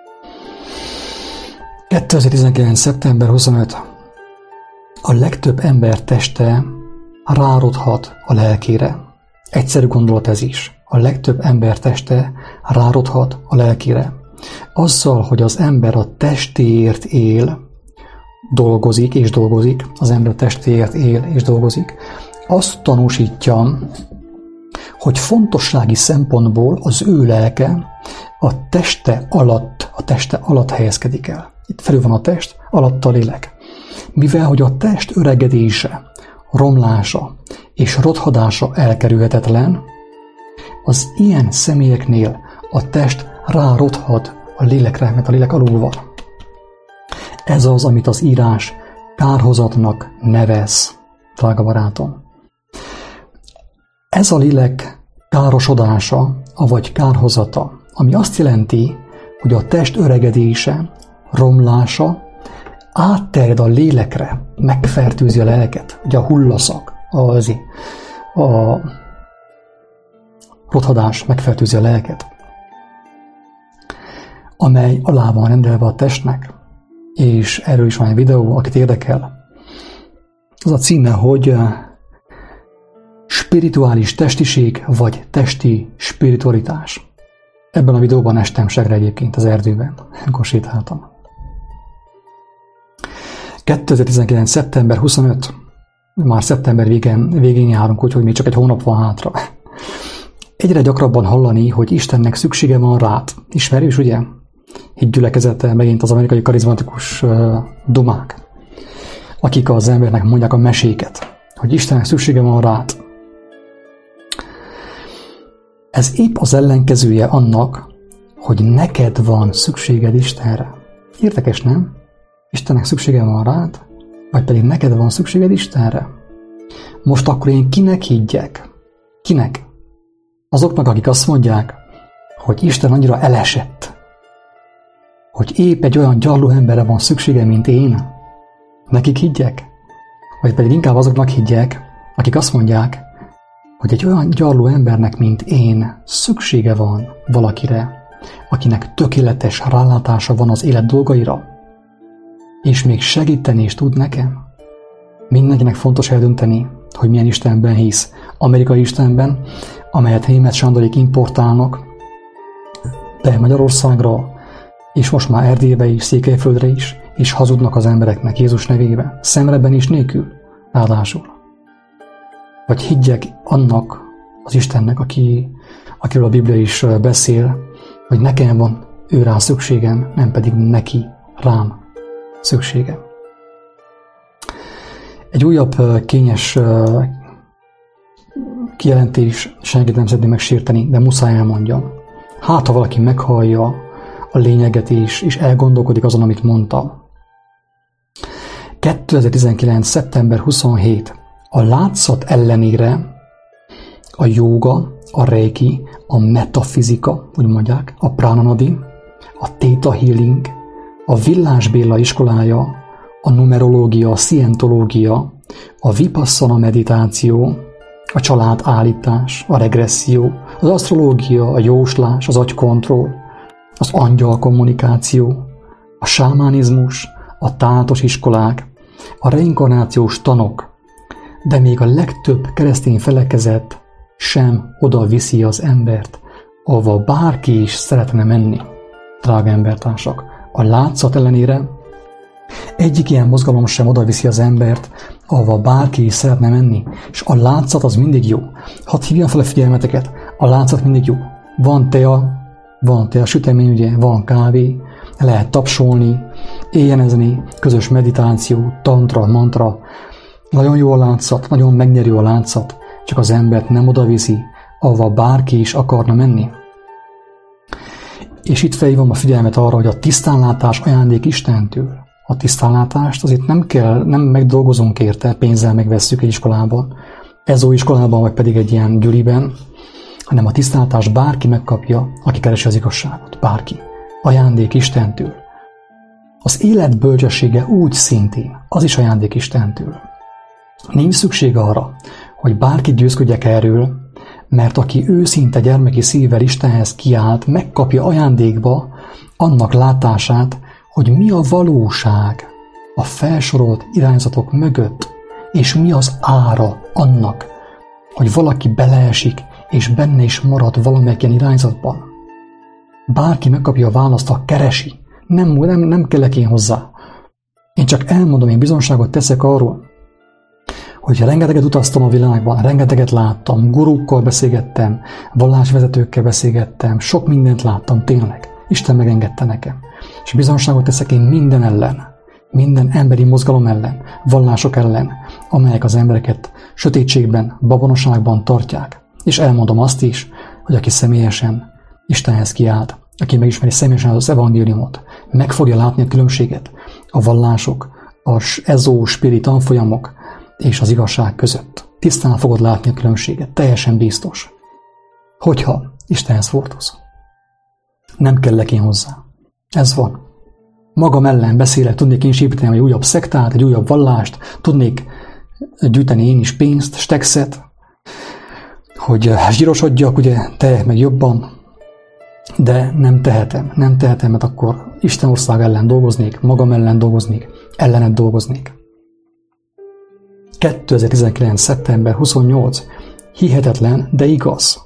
2019. szeptember 25. A legtöbb ember teste rárodhat a lelkére. Egyszerű gondolat ez is. A legtöbb ember teste rárodhat a lelkére. Azzal, hogy az ember a testéért él, dolgozik és dolgozik, az ember a testéért él és dolgozik, azt tanúsítja, hogy fontossági szempontból az ő lelke a teste alatt helyezkedik el. Itt felül van a test, alatt a lélek. Mivel, hogy a test öregedése, romlása és rothadása elkerülhetetlen, az ilyen személyeknél a test rárothat a lélekre, mert a lélek alul van. Ez az, amit az írás kárhozatnak nevez, drága barátom. Ez a lélek károsodása, avagy kárhozata, ami azt jelenti, hogy a test öregedése, romlása átterjed a lélekre, megfertőzi a lelket, ugye a hullaszak, a rothadás megfertőzi a lelket, amely alá van rendelve a testnek, és erről is van egy videó, akit érdekel. Az a címe, hogy spirituális testiség, vagy testi spiritualitás. Ebben a videóban estem segre egyébként az erdőben, amikor sétáltam. 2019. szeptember 25. Már szeptember végén járunk, úgyhogy még csak egy hónap van hátra. Egyre gyakrabban hallani, hogy Istennek szüksége van rád. Ismerős, ugye? Így gyülekezete megint az amerikai karizmatikus dumák, akik az embernek mondják a meséket, hogy Istennek szüksége van rád. Ez épp az ellenkezője annak, hogy neked van szükséged Istenre. Érdekes, nem? Istennek szüksége van rád, vagy pedig neked van szükséged Istenre. Most akkor én kinek higgyek? Kinek? Azoknak, akik azt mondják, hogy Isten annyira elesett, hogy épp egy olyan gyarló emberre van szüksége, mint én? Nekik higgyek? Vagy pedig inkább azoknak higgyek, akik azt mondják, hogy egy olyan gyarló embernek, mint én, szüksége van valakire, akinek tökéletes rálátása van az élet dolgaira, és még segíteni is tud nekem. Mindenkinek fontos eldönteni, hogy milyen Istenben hisz. Amerikai Istenben, amelyet Németh Sándorék importálnak be Magyarországra, és most már Erdélybe is, Székelyföldre is, és hazudnak az embereknek Jézus nevébe, szemreben is nélkül, ráadásul. Vagy higgyek annak az Istennek, akiről a Biblia is beszél, hogy nekem van ő rá szükségem, nem pedig neki rám szükségem. Egy újabb kényes kijelentés, senkit nem szeretném megsérteni, de muszáj elmondjam. Hát, ha valaki meghallja a lényeget és elgondolkodik azon, amit mondtam. 2019. szeptember 27. A látszat ellenére a jóga, a reiki, a metafizika, úgy mondják, a pránanadi, a theta healing, a Villás Béla iskolája, a numerológia, a szientológia, a vipasszana meditáció, a családállítás, a regresszió, az asztrológia, a jóslás, az agykontroll, az angyal kommunikáció, a sámánizmus, a tátos iskolák, a reinkarnációs tanok, de még a legtöbb keresztény felekezet sem oda viszi az embert, ahova bárki is szeretne menni, drága embertársak. A látszat ellenére egyik ilyen mozgalom sem oda viszi az embert, ahova bárki is szeretne menni, és a látszat az mindig jó. Hadd hívjam fel a figyelmeteket, a látszat mindig jó. Van tea sütemény, ugye, van kávé, lehet tapsolni, éjjelezni, közös meditáció, tantra, mantra. Nagyon jó a látszat, nagyon megnyerő a látszat, csak az embert nem odaviszi, ahova bárki is akarna menni. És itt felhívom a figyelmet arra, hogy a tisztánlátás ajándék Istentől. A tisztánlátást azért nem megdolgozunk érte, pénzzel megvesszük egy iskolában, ezó iskolában, vagy pedig egy ilyen gyüliben, hanem a tisztánlátást bárki megkapja, aki keresi az igazságot. Bárki. Ajándék Istentől. Az élet bölcsessége úgy szintén, az is ajándék Istentől. Nincs szükség arra, hogy bárki győzködjek erről, mert aki őszinte gyermeki szívvel Istenhez kiált, megkapja ajándékba annak látását, hogy mi a valóság a felsorolt irányzatok mögött, és mi az ára annak, hogy valaki beleesik, és benne is marad valamelyik ilyen irányzatban. Bárki megkapja a választ, ha keresi. Nem kellek én hozzá. Én csak elmondom, én bizonságot teszek arról, hogy rengeteget utaztam a világban, rengeteget láttam, gurúkkal beszélgettem, vallásvezetőkkel beszélgettem, sok mindent láttam tényleg. Isten megengedte nekem. És bizonságot teszek én minden ellen, minden emberi mozgalom ellen, vallások ellen, amelyek az embereket sötétségben, babonaságban tartják. És elmondom azt is, hogy aki személyesen Istenhez kiállt, aki megismeri személyesen az evangéliumot, meg fogja látni a különbséget a vallások, az ezó spiri tanfolyamok és az igazság között. Tisztán fogod látni a különbséget, teljesen biztos. Hogyha Istenhez fordulsz. Nem kellek én hozzá. Ez van. Magam ellen beszélek, tudnék én is építeni egy újabb szektát, egy újabb vallást, tudnék gyűjteni én is pénzt, stexet, hogy zsírosodjak, ugye, teljek meg jobban, de nem tehetem, mert akkor Isten ország ellen dolgoznék, magam ellen dolgoznék, ellenet dolgoznék. 2019. szeptember 28. Hihetetlen, de igaz.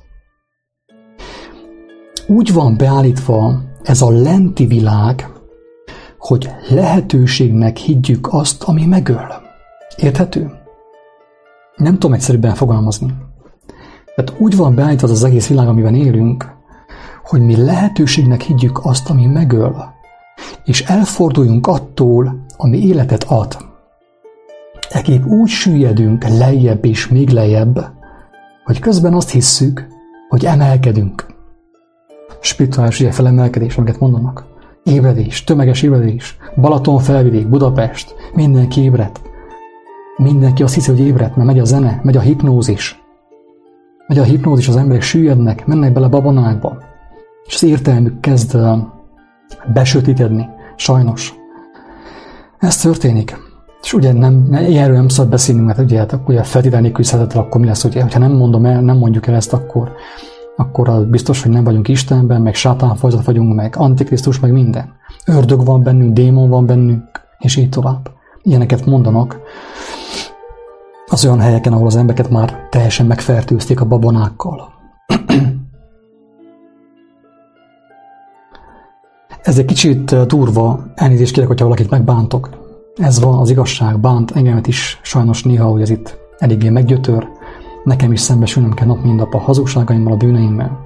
Úgy van beállítva ez a lenti világ, hogy lehetőségnek higgyük azt, ami megöl. Érthető? Nem tudom egyszerűbben fogalmazni. Tehát úgy van beállítva az egész világ, amiben élünk, hogy mi lehetőségnek higgyük azt, ami megöl, és elforduljunk attól, ami életet ad. Ekképp úgy süllyedünk lejjebb és még lejjebb, hogy közben azt hisszük, hogy emelkedünk. Spirituális felemelkedés, amiket mondanak. Ébredés, tömeges ébredés, Balaton felvidék, Budapest, mindenki ébred. Mindenki azt hiszi, hogy ébred, mert megy a zene, megy a hipnózis. Megy a hipnózis, az emberek süllyednek, mennek bele babonákba, és az értelmük kezd besötétedni, sajnos. Ez történik. És ugye ilyenről nem szabad beszélni, mert ugye feltétel nélkül szeretettel, akkor mi lesz, hogyha nem mondjuk el ezt, akkor az biztos, hogy nem vagyunk Istenben, meg sátánfajzat vagyunk, meg antikrisztus, meg minden. Ördög van bennünk, démon van bennünk, és így tovább. Ilyeneket mondanak az olyan helyeken, ahol az embereket már teljesen megfertőzték a babonákkal. Ez egy kicsit durva, elnézést kérek, hogyha valakit megbántok. Ez van, az igazság bánt engemet is sajnos néha, hogy ez itt eléggé meggyötör. Nekem is szembesülnöm kell nap mint nap a hazugságaimmal, a bűneimmel.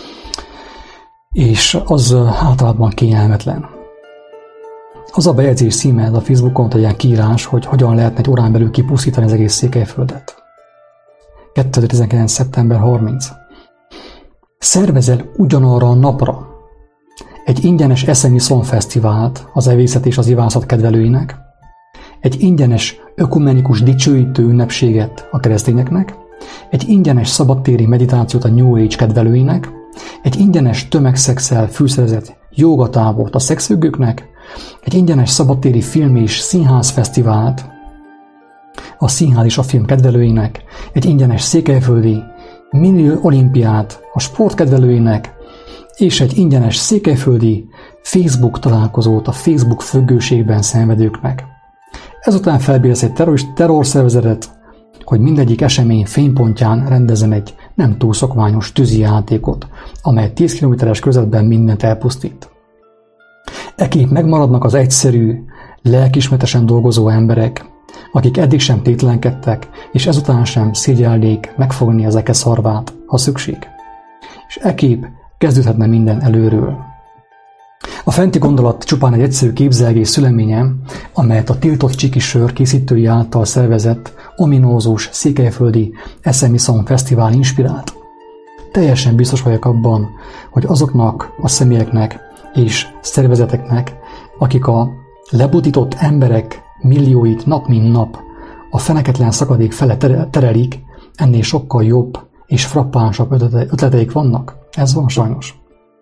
És az általában kényelmetlen. Az a bejegyzés címe a Facebookon, egy ilyen kiírás, hogy hogyan lehetne egy órán belül kipusztítani az egész Székelyföldet. 2019. szeptember 30. Szervezel ugyanarra a napra egy ingyenes eszemiszon fesztivált az evészet és az ivászat kedvelőinek, egy ingyenes ökumenikus dicsőítő ünnepséget a keresztényeknek, egy ingyenes szabadtéri meditációt a New Age kedvelőinek, egy ingyenes tömegszexel fűszerezett jógatábort a szexfüggőknek, egy ingyenes szabadtéri film és színházfesztivált a színház és a film kedvelőinek, egy ingyenes székelyföldi mini olimpiát a sport kedvelőinek, és egy ingyenes székelyföldi Facebook találkozót a Facebook függőségben szenvedőknek. Ezután felbérez egy terrorszervezetet, hogy mindegyik esemény fénypontján rendezzen egy nem túl szokványos tűzi játékot, amely 10 km-es körzetben mindent elpusztít. Ekképp megmaradnak az egyszerű, lelkiismeretesen dolgozó emberek, akik eddig sem tétlenkedtek, és ezután sem szégyelnék megfogni az eke szarvát, ha szükség. És ekképp kezdődhetne minden előről. A fenti gondolat csupán egy egyszerű képzelgés szüleménye, amelyet a tiltott csiki sör készítői által szervezett, ominózus, székelyföldi Eszemiszon Fesztivál inspirált. Teljesen biztos vagyok abban, hogy azoknak a személyeknek és szervezeteknek, akik a lebutított emberek millióit nap mint nap a feneketlen szakadék fele terelik, ennél sokkal jobb és frappánsabb ötleteik vannak. Ez van sajnos.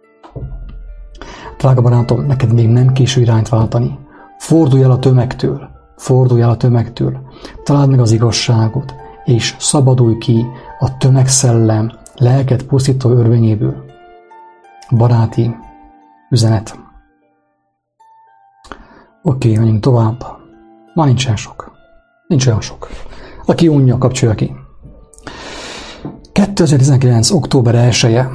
Drága barátom, neked még nem késő irányt váltani. Fordulj el a tömegtől, fordulj el a tömegtől, találd meg az igazságot, és szabadulj ki a tömegszellem lelket pusztító örvényéből. Baráti üzenet. Oké, menjünk tovább. Ma nincsen sok. Nincs olyan sok. Aki unja, kapcsolja ki. 2019. október 1-e.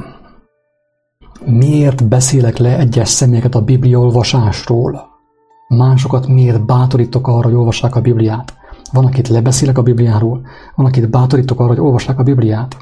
Miért beszélek le egyes személyeket a Biblia olvasásról? Másokat miért bátorítok arra, hogy olvassák a Bibliát? Van, akit lebeszélek a Bibliáról, van, akit bátorítok arra, hogy olvassák a Bibliát.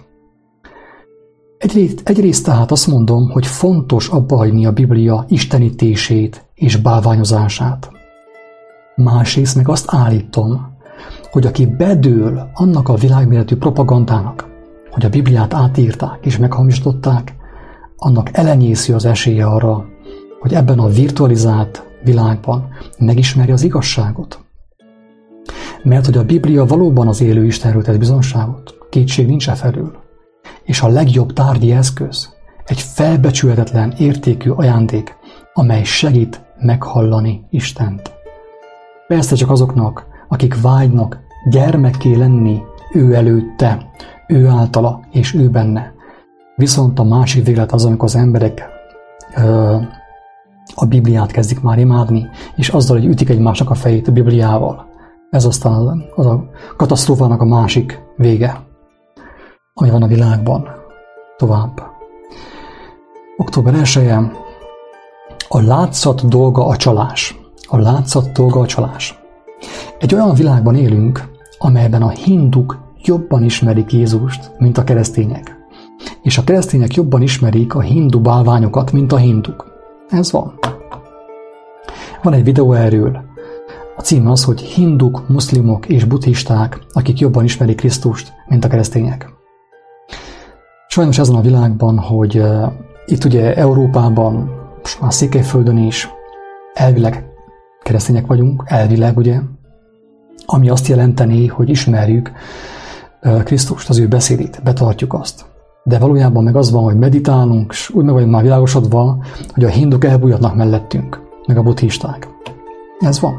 Egyrészt tehát azt mondom, hogy fontos abbahagyni a Biblia istenítését és bálványozását. Másrészt meg azt állítom, hogy aki bedől annak a világméretű propagandának, hogy a Bibliát átírták és meghamisították, annak elenyésző az esélye arra, hogy ebben a virtualizált világban megismerje az igazságot. Mert hogy a Biblia valóban az élő Istenről tesz bizonyságot, kétség nincs e felől. És a legjobb tárgyi eszköz, egy felbecsülhetetlen értékű ajándék, amely segít meghallani Istent. Persze csak azoknak, akik vágynak gyermekké lenni ő előtte, ő általa és ő benne. Viszont a másik véglet az, amikor az emberek a Bibliát kezdik már imádni, és azzal, hogy ütik egymásnak a fejét a Bibliával. Ez aztán az a katasztrófának a másik vége, ami van a világban. Tovább. Október 1-e. A látszat dolga a csalás. A látszat dolga a csalás. Egy olyan világban élünk, amelyben a hinduk jobban ismerik Jézust, mint a keresztények. És a keresztények jobban ismerik a hindu bálványokat, mint a hinduk. Ez van. Van egy videó erről. A cím az, hogy hinduk, muszlimok és buddhisták, akik jobban ismerik Krisztust, mint a keresztények. Sajnos ezen a világban, hogy itt ugye Európában, most már Székelyföldön is elvileg keresztények vagyunk, elvileg ugye, ami azt jelenteni, hogy ismerjük Krisztust, az ő beszédét, betartjuk azt. De valójában meg az van, hogy meditálunk, és úgy meg vagyunk már világosodva, hogy a hinduk elbújhatnak mellettünk, meg a buddhisták. Ez van.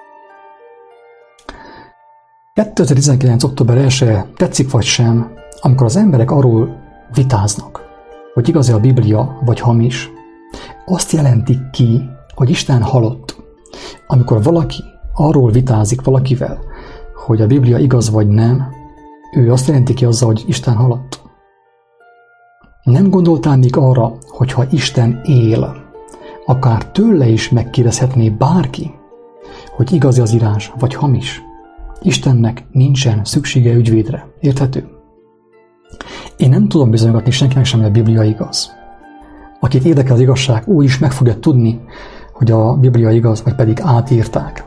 2019. október 1-e tetszik vagy sem, amikor az emberek arról vitáznak, hogy igaz-e a Biblia, vagy hamis, azt jelentik ki, hogy Isten halott. Amikor valaki arról vitázik valakivel, hogy a Biblia igaz vagy nem, ő azt jelenti ki azzal, hogy Isten halott. Nem gondoltál még arra, hogy ha Isten él, akár tőle is megkérdezhetné bárki, hogy igaz az írás, vagy hamis. Istennek nincsen szüksége ügyvédre. Érthető? Én nem tudom bizonygatni senkinek sem, hogy a Biblia igaz. Akit érdekel az igazság, úgy is meg fogja tudni, hogy a Biblia igaz, vagy pedig átírták.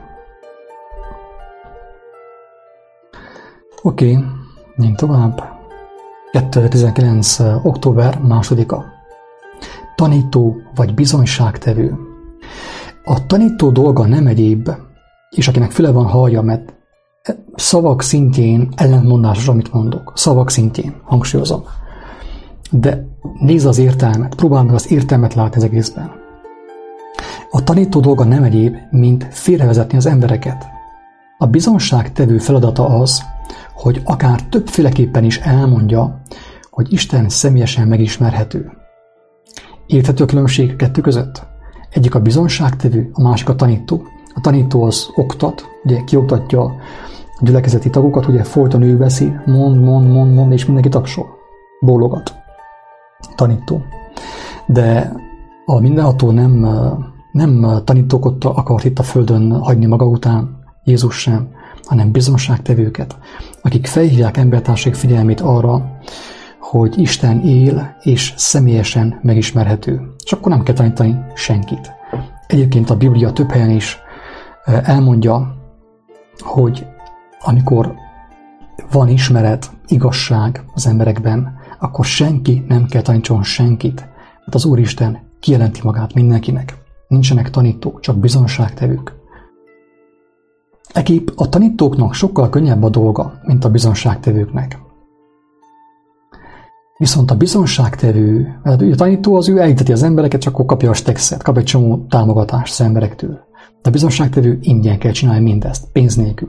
Oké, menjünk tovább. 2019. október 2-a. Tanító vagy bizonyságtevő. A tanító dolga nem egyéb, és akinek füle van, hallja, mert szavak szintjén ellentmondásos, amit mondok. Szavak szintjén, hangsúlyozom. De nézd az értelmet, próbáld meg az értelmet látni az egészben. A tanító dolga nem egyéb, mint félrevezetni az embereket. A bizonyságtevő feladata az, hogy akár többféleképpen is elmondja, hogy Isten személyesen megismerhető. Érthető a különbség kettő között? Egyik a bizonyságtevő, a másik a tanító. A tanító az oktat, ugye kioktatja a gyülekezeti tagokat, ugye folyton ő beszél, mond, és mindenki tagsol, bólogat. Tanító. De a mindenható nem tanítókat akart itt a földön hagyni maga után, Jézus sem, hanem bizonságtevőket, akik felhívják embertársaik figyelmét arra, hogy Isten él és személyesen megismerhető. És akkor nem kell tanítani senkit. Egyébként a Biblia több helyen is elmondja, hogy amikor van ismeret, igazság az emberekben, akkor senki nem kell tanítson senkit, mert az Úristen kijelenti magát mindenkinek. Nincsenek tanítók, csak bizonságtevők. Ekképp a tanítóknak sokkal könnyebb a dolga, mint a bizonságtevőknek. Viszont a bizonságtevő, a tanító az ő elhiteti az embereket, csak akkor kapja a stexet, kap egy csomó támogatást az emberektől. De a bizonságtevő ingyen kell csinálni mindezt, pénz nélkül.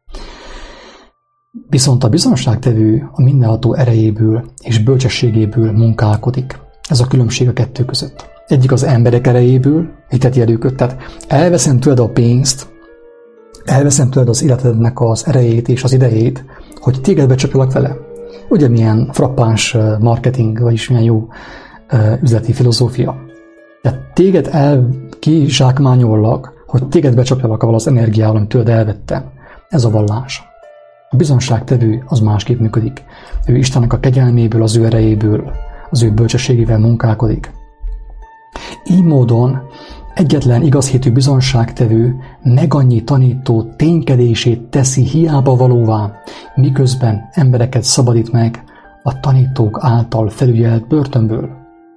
Viszont a bizonságtevő a mindenható erejéből és bölcsességéből munkálkodik. Ez a különbség a kettő között. Egyik az emberek erejéből, hiteti erőköt, tehát elveszem tőled a pénzt, elveszem tőled az életednek az erejét és az idejét, hogy téged becsapolak vele. Ugye milyen frappáns marketing, vagyis milyen jó üzleti filozófia. Tehát téged kizsákmányollak, hogy téged becsapjalak avval az energiával, amit tőled elvettem. Ez a vallás. A bizonságtevő az másképp működik. Ő Istennek a kegyelméből, az ő erejéből, az ő bölcsességével munkálkodik. Így módon egyetlen igazhitű bizonságtevő meg annyi tanító ténykedését teszi hiába valóvá, miközben embereket szabadít meg a tanítók által felügyelt börtönből.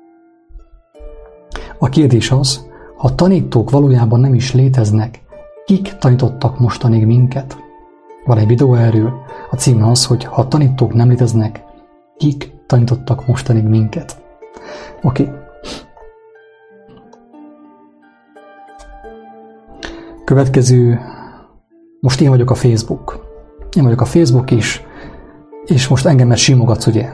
A kérdés az, ha tanítók valójában nem is léteznek, kik tanítottak mostanig minket? Van egy videó erről, a címe az, hogy ha tanítók nem léteznek, kik tanítottak mostanig minket? Oké. Következő, most én vagyok a Facebook. Én vagyok a Facebook is, és most engemet simogatsz, ugye?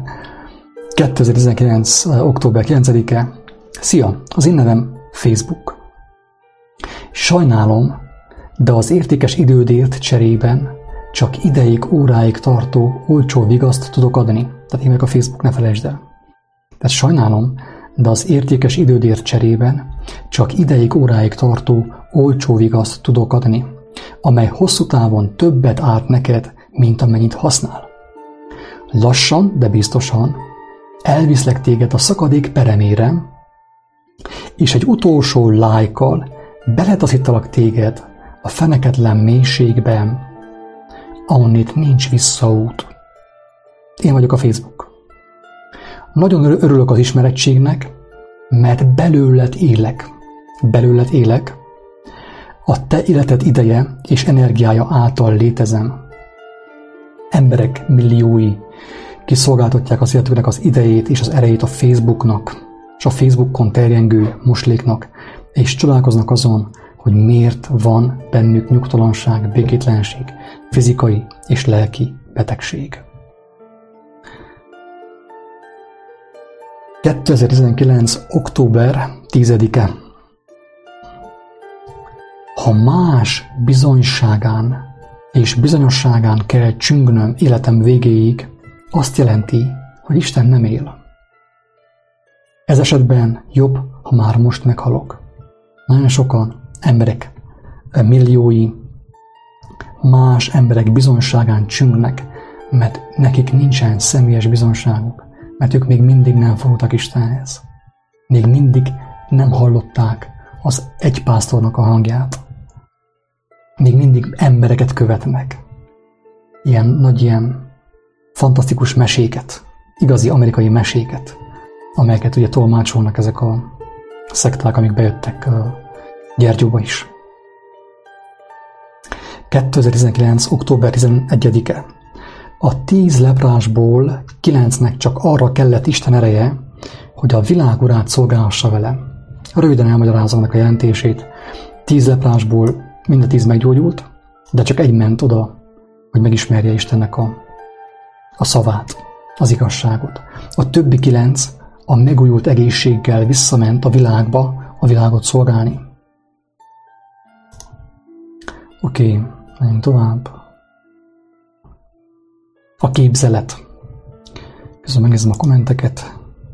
2019. október 9-e. Szia, az én nevem Facebook. Sajnálom, de az értékes idődért cserében csak ideig, óráig tartó olcsó vigaszt tudok adni. Tehát én vagyok a Facebook, ne felejtsd el. Tehát sajnálom, de az értékes idődért cserében csak ideig, óráig tartó olcsó vigaszt tudok adni, amely hosszú távon többet árt neked, mint amennyit használ. Lassan, de biztosan elviszlek téged a szakadék peremére, és egy utolsó lájkkal beletaszítalak téged a feneketlen mélységben, ahonnét nincs visszaút. Én vagyok a Facebook. Nagyon örülök az ismerettségnek, mert belőled élek. Belőled élek, a te életed ideje és energiája által létezem. Emberek milliói kiszolgáltatják az életüknek az idejét és az erejét a Facebooknak, és a Facebookon terjengő musléknak, és csodálkoznak azon, hogy miért van bennük nyugtalanság, békétlenség, fizikai és lelki betegség. 2019. október 10-e. Ha más bizonyságán és bizonyosságán kell csüngnöm életem végéig, azt jelenti, hogy Isten nem él. Ez esetben jobb, ha már most meghalok. Nagyon sokan, emberek, milliói, más emberek bizonyságán csüngnek, mert nekik nincsen személyes bizonyságuk, mert ők még mindig nem fordultak Istenhez. Még mindig nem hallották az egypásztornak a hangját. Még mindig embereket követnek. Ilyen fantasztikus meséket, igazi amerikai meséket, amelyeket ugye tolmácsolnak ezek a szekták, amik bejöttek Gyergyóba is. 2019. október 11-e. A 10 leprásból 9-nek csak arra kellett Isten ereje, hogy a világ urát szolgálhassa vele. Röviden elmagyarázom a jelentését. 10 leprásból mind a 10 meggyógyult, de csak egy ment oda, hogy megismerje Istennek a szavát, az igazságot. A többi 9 a megújult egészséggel visszament a világba, a világot szolgálni. Oké, menjünk tovább. A képzelet. Közben megnézem a kommenteket.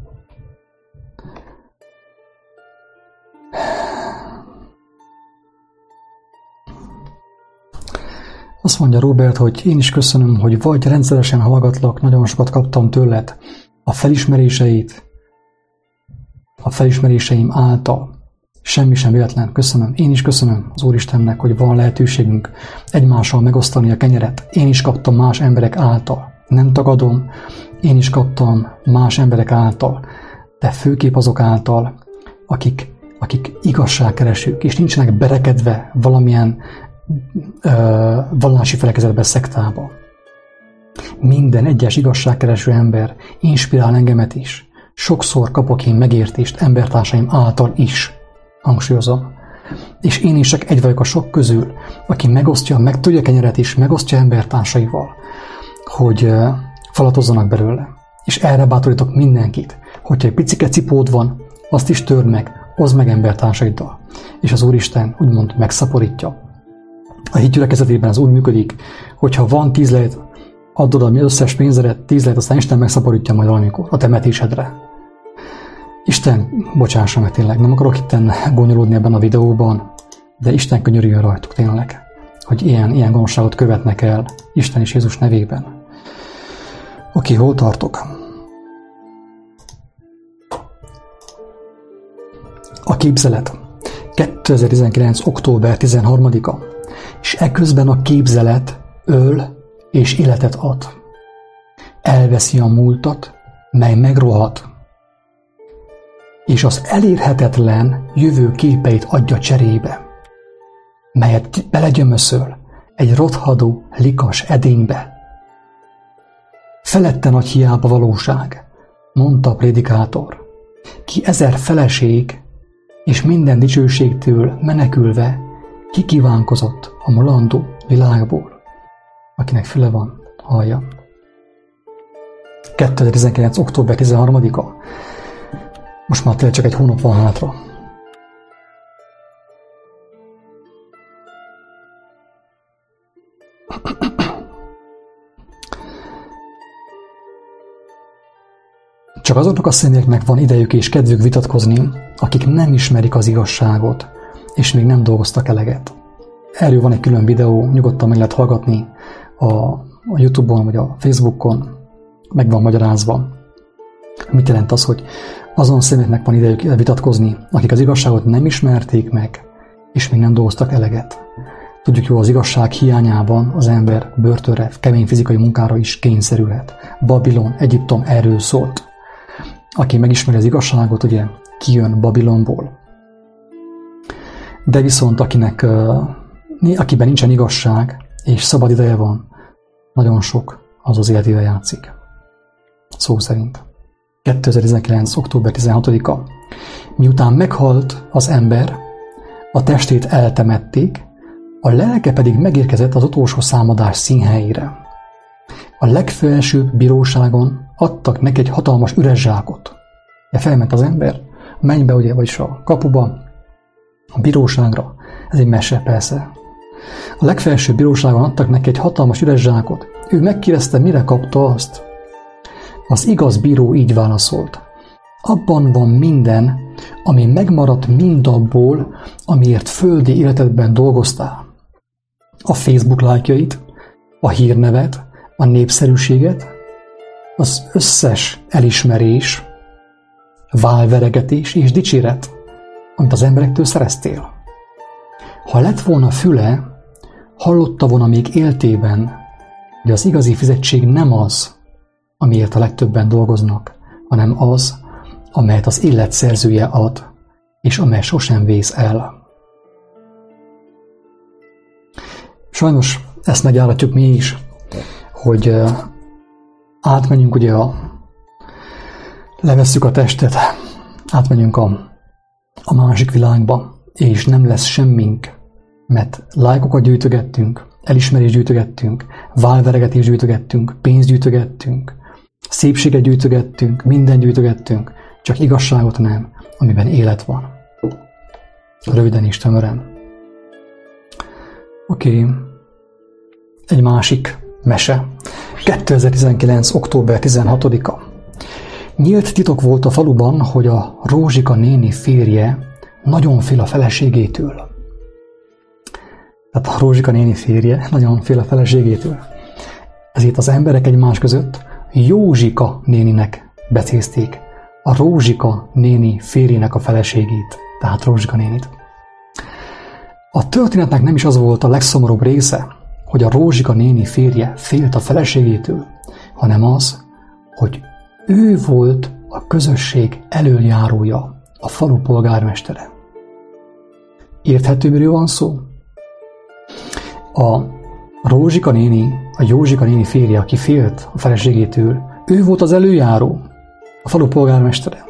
Azt mondja Robert, hogy én is köszönöm, hogy vagy rendszeresen hallgatlak, nagyon sokat kaptam tőled a felismeréseim által. Semmi sem véletlen. Köszönöm. Én is köszönöm az Úristennek, hogy van lehetőségünk egymással megosztani a kenyeret. Én is kaptam más emberek által. Nem tagadom, én is kaptam más emberek által, de főképp azok által, akik igazságkeresők, és nincsenek berekedve valamilyen vallási felekezetbe, szektába. Minden egyes igazságkereső ember inspirál engemet is. Sokszor kapok én megértést embertársaim által is, hangsúlyozom. És én is csak egy vagyok a sok közül, aki megosztja, megtudja kenyeret is, megosztja embertársaival, hogy falatozzanak belőle. És erre bátorítok mindenkit, hogyha egy picike cipód van, azt is törd meg, oszd meg embertársaiddal. És az Úristen úgymond megszaporítja. A hit gyülekezetében ez úgy működik, hogyha van 10 lejt, add oda az összes pénzedet, 10 lejt, aztán Isten megszaporítja majd valamikor a temetésedre. Isten, bocsássa meg tényleg, nem akarok itten bonyolódni ebben a videóban, de Isten könyörüljön rajtuk tényleg, hogy ilyen gonoszságot követnek el Isten és Jézus nevében. Oké, hol tartok? A képzelet. 2019. október 13-a. És eközben a képzelet öl és életet ad. Elveszi a múltat, mely megrohad, és az elérhetetlen jövő képeit adja cserébe, melyet belegyömöszöl egy rothadó, likas edénybe. Felette nagy hiába valóság, mondta a prédikátor, ki 1000 feleség és minden dicsőségtől menekülve kikívánkozott a mulandó világból. Akinek füle van, hallja. 2019. október 13-a. Most már tényleg csak egy hónap van hátra. Csak azoknak a személyeknek van idejük és kedvük vitatkozni, akik nem ismerik az igazságot, és még nem dolgoztak eleget. Erről van egy külön videó, nyugodtan meg lehet hallgatni a YouTube-on vagy a Facebookon, meg van magyarázva. Mit jelent az, hogy azon személyeknek van idejük vitatkozni, akik az igazságot nem ismerték meg, és még nem dolgoztak eleget. Tudjuk jól, az igazság hiányában az ember börtönre, kemény fizikai munkára is kényszerülhet. Babilon, Egyiptom erről szólt. Aki megismeri az igazságot, ugye kijön Babilonból. De viszont akiben nincsen igazság, és szabad ideje van, nagyon sok az az életével játszik. Szó szerint. 2019. október 16-a. Miután meghalt az ember, a testét eltemették, a lelke pedig megérkezett az utolsó számadás színhelyére. A legfelsőbb bíróságon adtak neki egy hatalmas üres zsákot. Felment az ember a mennybe, ugye, vagyis a kapuba, a bíróságra. Ez egy mese, persze. A legfelsőbb bíróságon adtak neki egy hatalmas üres zsákot. Ő megkérdezte, mire kapta azt. Az igaz bíró így válaszolt. Abban van minden, ami megmaradt mindabból, amiért földi életedben dolgoztál. A Facebook lájkjait, a hírnevet, a népszerűséget, az összes elismerés, válveregetés és dicséret, amit az emberektől szereztél. Ha lett volna füle, hallotta volna még éltében, hogy az igazi fizetség nem az, amiért a legtöbben dolgoznak, hanem az, amelyet az élet szerzője ad, és amely sosem vész el. Sajnos ezt megjáratjuk mi is, hogy átmenjünk, ugye levesszük a testet, átmenjünk a másik világba, és nem lesz semmink, mert lájkokat gyűjtögettünk, elismerést gyűjtögettünk, válveregetést gyűjtögettünk, pénzt gyűjtögettünk, szépséget gyűjtögettünk, mindent gyűjtögettünk, csak igazságot nem, amiben élet van. Röviden és tömören. Oké. Egy másik mese. 2019. október 16-a. Nyílt titok volt a faluban, hogy a Rózsika néni férje nagyon fél a feleségétől. Tehát a Rózsika néni férje nagyon fél a feleségétől. Ezért az emberek egymás között Józsika néninek becézték a Rózsika néni férjének a feleségét. tehát Rózsika nénit. A történetnek nem is az volt a legszomorúbb része, hogy a Rózsika néni férje félt a feleségétől, hanem az, hogy ő volt a közösség elöljárója, a falu polgármestere. Érthető, miről van szó? A Rózsika néni, a Józsika néni férje, aki félt a feleségétől, ő volt az előjáró, a falu polgármestere.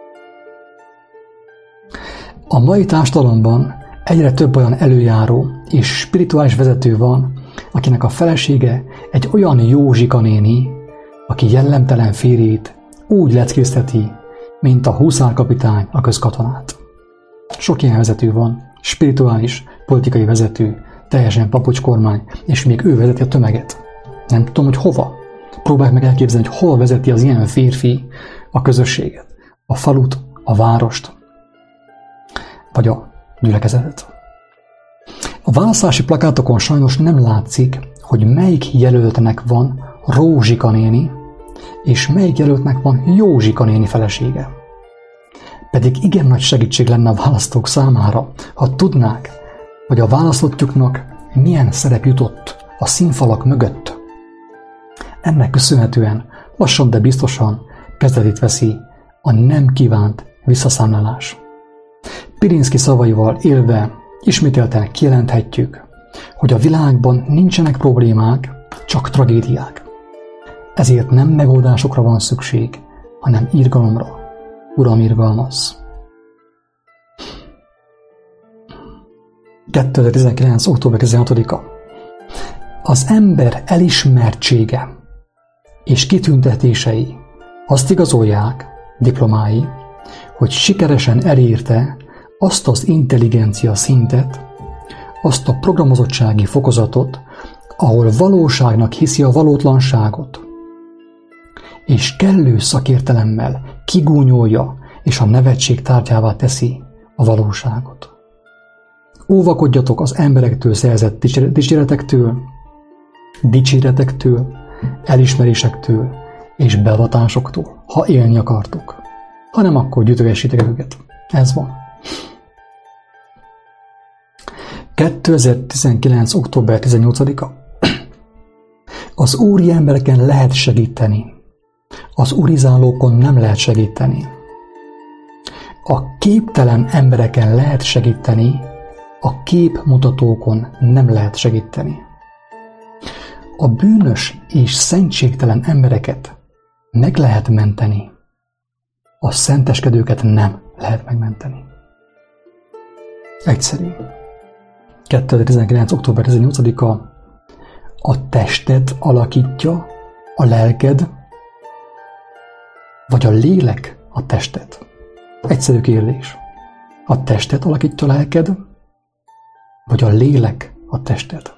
A mai társadalomban egyre több olyan előjáró és spirituális vezető van, akinek a felesége egy olyan Józsika néni, aki jellemtelen férjét úgy leckézteti, mint a huszárkapitány a közkatonát. Sok ilyen vezető van, spirituális, politikai vezető, teljesen papucskormány, és még ő vezeti a tömeget. Nem tudom, hogy hova. Próbálj meg elképzelni, hogy hol vezeti az ilyen férfi a közösséget, a falut, a várost, vagy a gyülekezetet. A választási plakátokon sajnos nem látszik, hogy melyik jelöltnek van Rózsika néni, és melyik jelöltnek van Józsika néni felesége. Pedig igen nagy segítség lenne a választók számára, ha tudnák, hogy a választottjuknak milyen szerep jutott a színfalak mögött. Ennek köszönhetően lassan, de biztosan kezdetét veszi a nem kívánt visszaszámlálás. Pirinszky szavaival élve ismételten kijelenthetjük, hogy a világban nincsenek problémák, csak tragédiák. Ezért nem megoldásokra van szükség, hanem irgalomra. Uram, irgalmazz! 2019. október 16-a. Az ember elismertsége és kitüntetései azt igazolják, diplomái, hogy sikeresen elérte azt az intelligencia szintet, azt a programozottsági fokozatot, ahol valóságnak hiszi a valótlanságot, és kellő szakértelemmel kigúnyolja és a nevetség tárgyává teszi a valóságot. Óvakodjatok az emberektől szerzett dicséretektől, elismerésektől és beavatásoktól, ha élni akartok. Ha nem, akkor gyűjtögessétek őket. Ez van. 2019. október 18-a. Az úri embereken lehet segíteni. Az urizálókon nem lehet segíteni. A képtelen embereken lehet segíteni, a képmutatókon nem lehet segíteni. A bűnös és szentségtelen embereket meg lehet menteni, a szenteskedőket nem lehet megmenteni. Egyszerű. 2019. október 18-a. A testet alakítja a lelked, vagy a lélek a testet? Egyszerű kérdés. A testet alakítja a lelked, vagy a lélek a testet?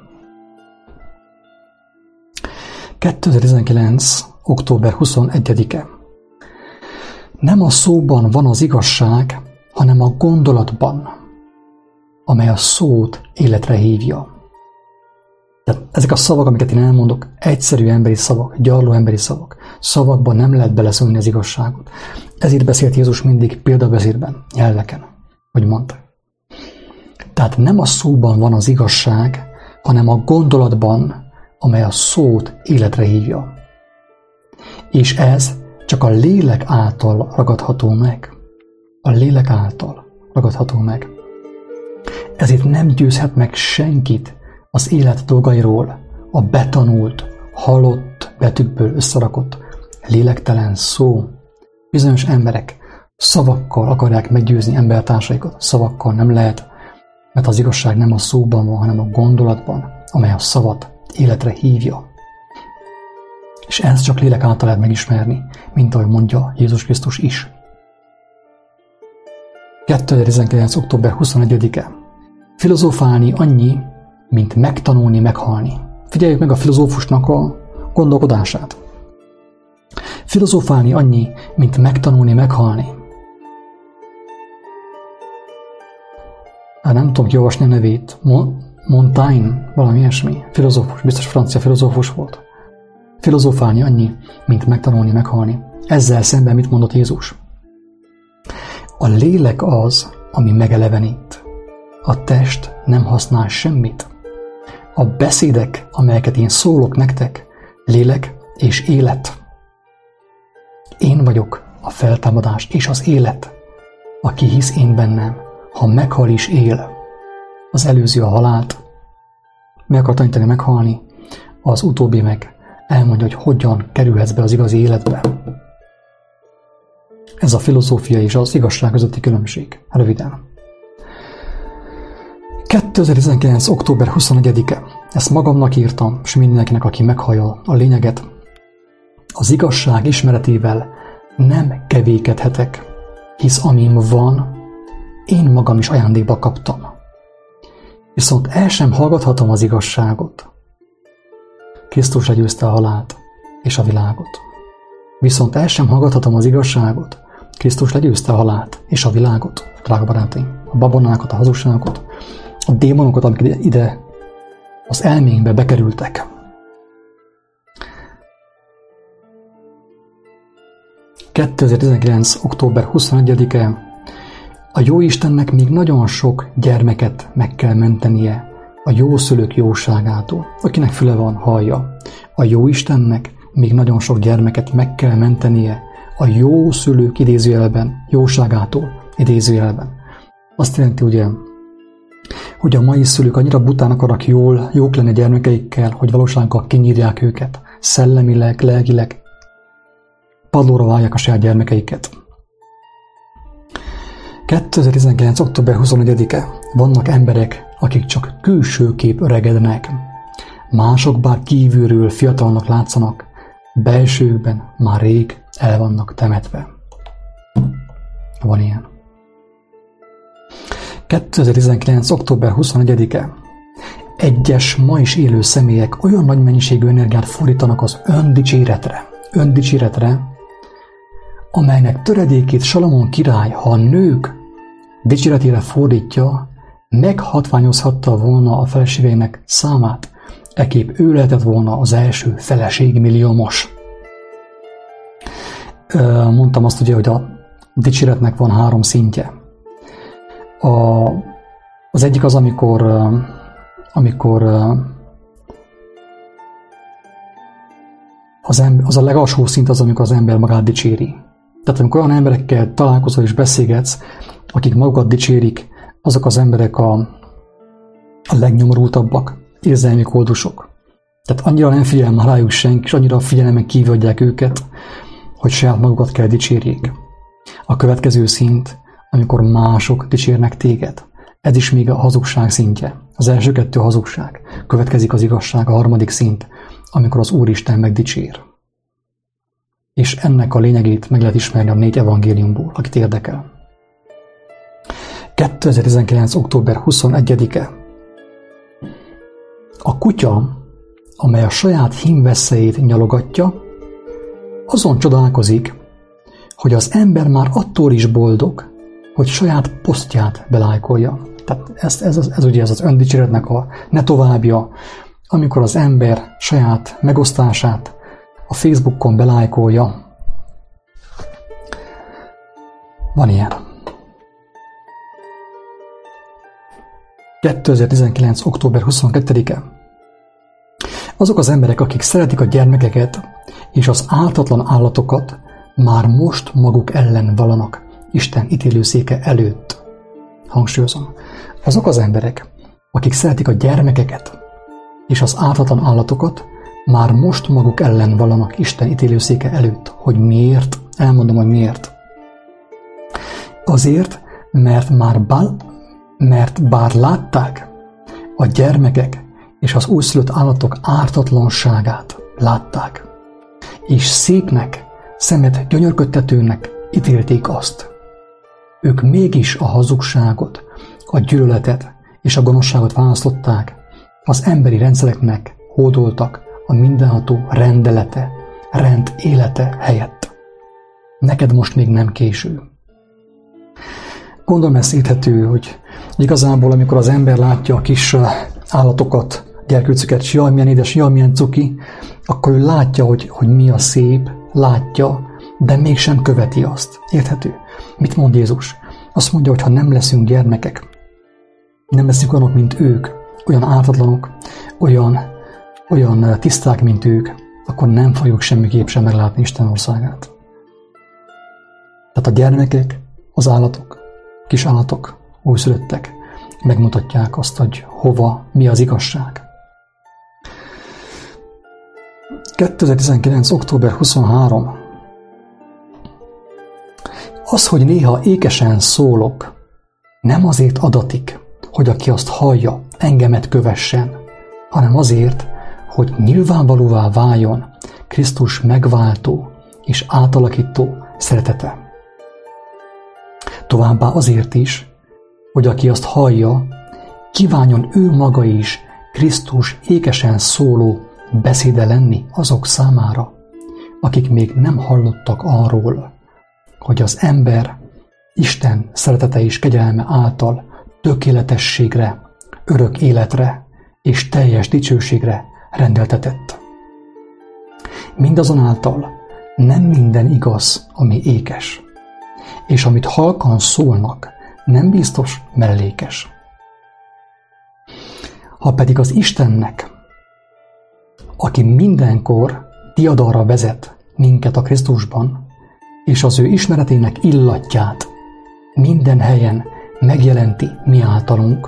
2019. október 21-e. Nem a szóban van az igazság, hanem a gondolatban, amely a szót életre hívja. Tehát ezek a szavak, amiket én elmondok, egyszerű emberi szavak, gyarló emberi szavak. Szavakban nem lehet beleszólni az igazságot. Ezért beszélt Jézus mindig példabeszédben, nyelveken, hogy mondta. Tehát nem a szóban van az igazság, hanem a gondolatban, amely a szót életre hívja. És ez csak a lélek által ragadható meg. A lélek által ragadható meg. Ezért nem győzhet meg senkit az élet dolgairól a betanult, halott betűkből összerakott lélektelen szó. Bizonyos emberek szavakkal akarják meggyőzni embertársaikat. Szavakkal nem lehet, mert az igazság nem a szóban van, hanem a gondolatban, amely a szavat életre hívja. És ezt csak lélek által lehet megismerni, mint ahogy mondja Jézus Krisztus is. 2019. október 21-e. Filozofálni annyi, mint megtanulni, meghalni. Figyeljük meg a filozófusnak a gondolkodását. Filozofálni annyi, mint megtanulni, meghalni. Hát nem tudom kiolvasni a nevét. Montaigne, valami ilyesmi. Filozófus, biztos francia filozófus volt. Filozofálni annyi, mint megtanulni, meghalni. Ezzel szemben mit mondott Jézus? A lélek az, ami megelevenít. A test nem használ semmit. A beszédek, amelyeket én szólok nektek, lélek és élet. Én vagyok a feltámadás és az élet. Aki hisz én bennem, ha meghal is él. Az előző a halált, meg akar tanítani meghalni, az utóbbi meg elmondja, hogy hogyan kerülhetsz be az igazi életbe. Ez a filozófia és az igazság közötti különbség. Röviden. 2019. október 21-e. Ezt magamnak írtam, és mindenkinek, aki meghallja a lényeget. Az igazság ismeretével nem kevékedhetek, hisz amim van, én magam is ajándékba kaptam. Viszont el sem hallgathatom az igazságot. Krisztus legyőzte a halált és a világot. Viszont el sem hallgathatom az igazságot. Krisztus legyőzte a halált és a világot, drága barátaim. A babonákat, a hazugságot, a démonokat, amik ide az elménkbe bekerültek. ...2019. október 21-e. A Jóistennek még nagyon sok gyermeket meg kell mentenie a jószülők jóságától. Akinek füle van, hallja. A Jóistennek még nagyon sok gyermeket meg kell mentenie a jószülők idézőjelben, jóságától idézőjelben. Azt jelenti ugye, hogy a mai szülők annyira bután akarnak jók lenni a gyermekeikkel, hogy valósággal kinyírják őket, szellemileg, lelkileg, padlóra válják a saját gyermekeiket. 2019. október 21-e. Vannak emberek, akik csak külsőkép öregednek. Mások bár kívülről fiatalnak látszanak, belsőkben már rég el vannak temetve. Van ilyen. 2019. október 21-e. Egyes ma is élő személyek olyan nagy mennyiségű energiát fordítanak az öndicséretre, amelynek töredékét Salamon király, ha a nők dicséretére fordítja, meghatványozhatta volna a feleségeinek számát, ekképp ő lehetett volna az első feleségmilliómos. Mondtam azt ugye, hogy a dicséretnek van 3 szintje. Az egyik az, amikor az a legalsó szint az, amikor az ember magát dicséri. Tehát amikor olyan emberekkel találkozol és beszélgetsz, akik magukat dicsérik, azok az emberek a legnyomorultabbak, érzelmi koldusok. Tehát annyira nem figyel már rájuk senki, és annyira figyelmen kívül adják őket, hogy saját magukat kell dicsérjék. A következő szint, amikor mások dicsérnek téged. Ez is még a hazugság szintje. Az első 2 a hazugság. Következik az igazság, a 3. szint, amikor az Úristen megdicsér. És ennek a lényegét meg lehet ismerni a 4 evangéliumból, akit érdekel. 2019. október 21-e. A kutya, amely a saját hímvesszejét nyalogatja, azon csodálkozik, hogy az ember már attól is boldog, hogy saját posztját belájkolja. Tehát ez ugye ez az öndicséretnek a ne továbbja, amikor az ember saját megosztását a Facebookon belájkolja. Van ilyen. 2019. október 22-e. Azok az emberek, akik szeretik a gyermekeket és az ártatlan állatokat, már most maguk ellen vallanak Isten ítélőszéke előtt. Hangsúlyozom. Azok az emberek, akik szeretik a gyermekeket és az ártatlan állatokat, már most maguk ellen vallanak Isten ítélőszéke előtt. Hogy miért? Elmondom, hogy miért. Azért, mert bár látták a gyermekek és az újszülött állatok ártatlanságát, látták, és szépnek, szemet gyönyörködtetőnek ítélték azt. Ők mégis a hazugságot, a gyűlöletet és a gonoszságot választották, az emberi rendszereknek hódoltak a mindenható rendelete, rend élete helyett. Neked most még nem késő. Gondolom ez érthető, hogy igazából amikor az ember látja a kis állatokat, gyerkőcöket, jaj, milyen édes, jaj, milyen cuki, akkor ő látja, hogy mi a szép, látja, de mégsem követi azt. Érthető? Mit mond Jézus? Azt mondja, hogy ha nem leszünk gyermekek, nem leszünk olyanok, mint ők, olyan ártatlanok, olyan tiszták, mint ők, akkor nem fogjuk semmiképp sem meglátni Isten országát. Tehát a gyermekek, az állatok, kis állatok, újszülöttek megmutatják azt, hogy hova, mi az igazság. 2019. október 23. Az, hogy néha ékesen szólok, nem azért adatik, hogy aki azt hallja, engemet kövessen, hanem azért, hogy nyilvánvalóvá váljon Krisztus megváltó és átalakító szeretete. Továbbá azért is, hogy aki azt hallja, kívánjon ő maga is Krisztus ékesen szóló beszéde lenni azok számára, akik még nem hallottak arról, hogy az ember Isten szeretete és kegyelme által tökéletességre, örök életre és teljes dicsőségre rendeltetett. Mindazonáltal nem minden igaz, ami ékes, és amit halkan szólnak, nem biztos mellékes. Ha pedig az Istennek, aki mindenkor diadalra vezet minket a Krisztusban, és az ő ismeretének illatját minden helyen megjelenti mi általunk,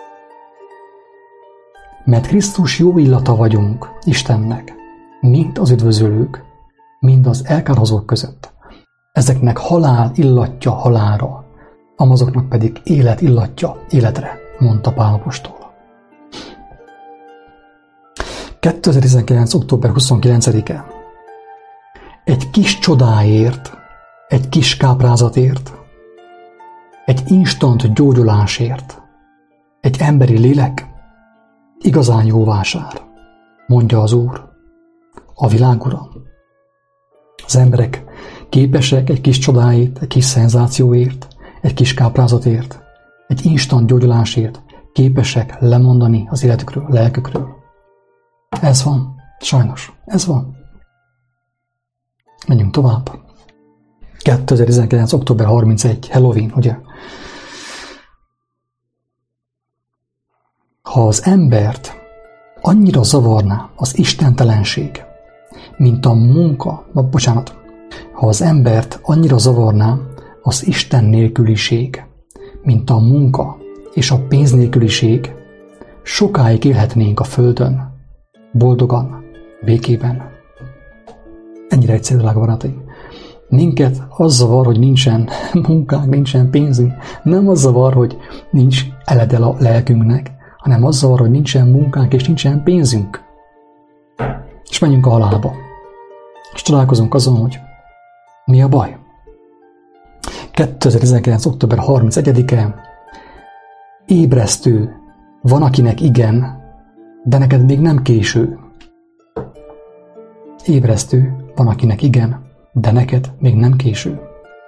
mert Krisztus jó illata vagyunk Istennek, mind az üdvözölők, mind az elkárhozók között. Ezeknek halál illatja halálra, amazoknak pedig élet illatja életre, mondta Pál apostol. 2019. október 29-e. Egy kis csodáért, egy kis káprázatért, egy instant gyógyulásért, egy emberi lélek igazán jó vásár, mondja az Úr, a világ ura. Az emberek képesek egy kis csodáért, egy kis szenzációért, egy kis káprázatért, egy instant gyógyulásért képesek lemondani az életükről, a lelkükről. Ez van, sajnos, ez van. Menjünk tovább. 2019. október 31. Halloween, ugye? Ha az embert annyira zavarná az istentelenség, mint a ha az embert annyira zavarná az Isten nélküliség, mint a munka és a pénz nélküliség, sokáig élhetnénk a földön, boldogan, békében. Ennyire egyszerű, drága barátaim. Minket az zavar, hogy nincsen munkánk, nincsen pénzünk. Nem az zavar, hogy nincs eledel a lelkünknek, hanem az zavar, hogy nincsen munkánk és nincsen pénzünk. És menjünk a halálba. És találkozunk azon, hogy mi a baj. 2019. október 31-e. Ébresztő. Van, akinek igen, de neked még nem késő. Ébresztő. Van, akinek igen, de neked még nem késő.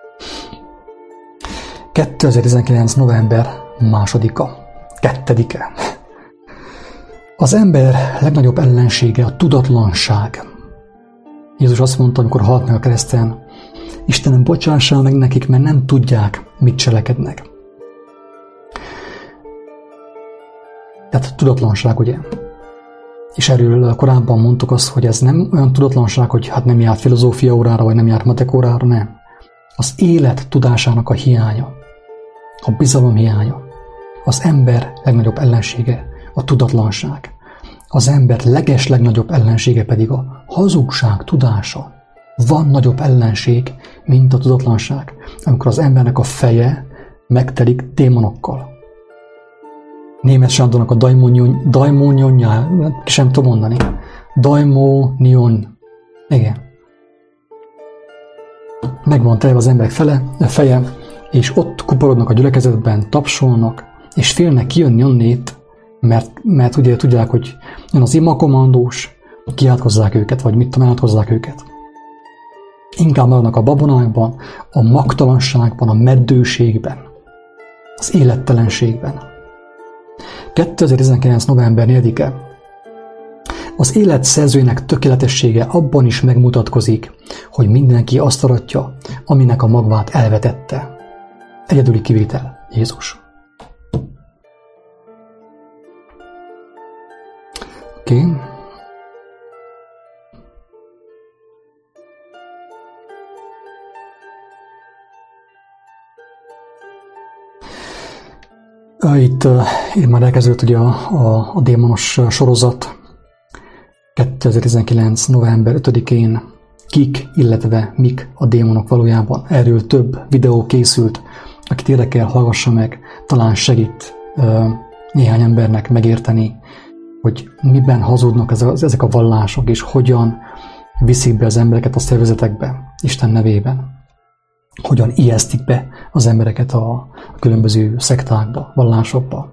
2019. november 2-e. Az ember legnagyobb ellensége a tudatlanság. Jézus azt mondta, amikor halt meg a kereszten, Istenem, bocsássál meg nekik, mert nem tudják, mit cselekednek. Tehát tudatlanság, ugye? És erről korábban mondtuk azt, hogy ez nem olyan tudatlanság, hogy hát nem járt filozófia órára, vagy nem járt matek órára, nem. Az élet tudásának a hiánya, a bizalom hiánya. Az ember legnagyobb ellensége a tudatlanság. Az ember legnagyobb ellensége pedig a hazugság tudása. Van nagyobb ellenség, mint a tudatlanság, amikor az embernek a feje megtelik démonokkal. Német Sándornak a daimonion, ki sem tudom mondani. Daimonion. Igen. Meg van telve az emberek feje, és ott kuporodnak a gyülekezetben, tapsolnak, és félnek kijönni onnét, mert ugye tudják, hogy jön az imakomandós, kiátkozzák őket, vagy mit tudom, áthozzák őket. Inkább maradnak a babonákban, a magtalanságban, a meddőségben, az élettelenségben. 2019. november 4-e. Az élet szerzőjének tökéletessége abban is megmutatkozik, hogy mindenki azt aratja, aminek a magvát elvetette. egyedüli kivétel Jézus. Oké. Itt már elkezdődött ugye a démonos sorozat. 2019. november 5-én kik, illetve mik a démonok valójában. Erről több videó készült, akit érdekel, hallgassa meg, talán segít néhány embernek megérteni, hogy miben hazudnak ezek a vallások, és hogyan viszik be az embereket a szervezetekbe, Isten nevében. Hogyan ijesztik be az embereket a különböző szektákba, vallásokba.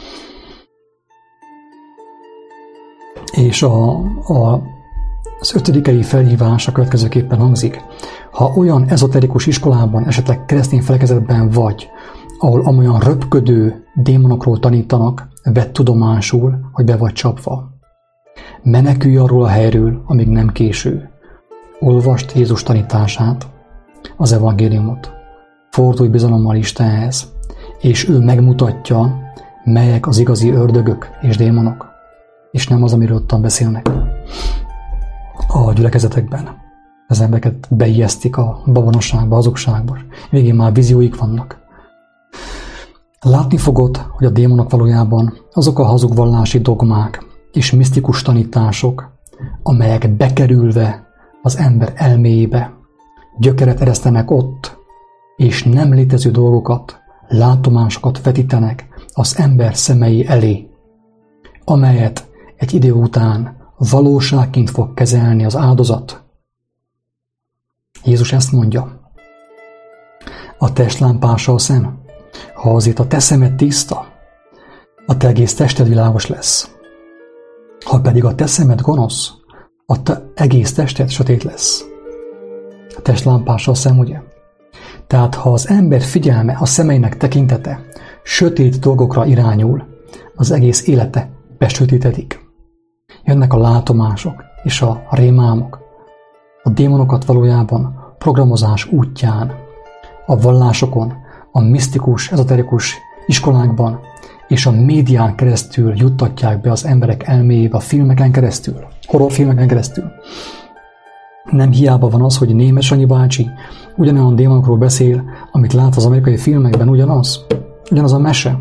És az 5. felhívás a következőképpen hangzik. Ha olyan ezoterikus iskolában, esetleg keresztény felekezetben vagy, ahol amolyan röpködő démonokról tanítanak, vedd tudomásul, hogy be vagy csapva. Menekülj arról a helyről, amíg nem késő. Olvasd Jézus tanítását, az evangéliumot. Fordulj bizalommal Istenhez, és ő megmutatja, melyek az igazi ördögök és démonok, és nem az, amiről ottan beszélnek a gyülekezetekben. Az embereket beijesztik a babonosságba, hazugságba. Végén már vízióik vannak. Látni fogod, hogy a démonok valójában azok a hazug vallási dogmák és misztikus tanítások, amelyek bekerülve az ember elméjébe, gyökeret eresztenek ott, és nem létező dolgokat, látomásokat vetítenek az ember szemei elé, amelyet egy idő után valóságként fog kezelni az áldozat. Jézus ezt mondja. A test lámpása a szem. Ha azért a te szemed tiszta, a te egész tested világos lesz. Ha pedig a te szemed gonosz, a te egész tested sötét lesz. A test lámpása a szem, ugye? Tehát ha az ember figyelme, a szemeinek tekintete sötét dolgokra irányul, az egész élete besötétedik. Jönnek a látomások és a rémálmok. A démonokat valójában programozás útján, a vallásokon, a misztikus, ezoterikus iskolákban és a médián keresztül juttatják be az emberek elméjébe, a filmeken keresztül, horrorfilmeken keresztül. Nem hiába van az, hogy Németh Sanyi bácsi ugyanolyan démonokról beszél, amit lát az amerikai filmekben, ugyanaz a mese.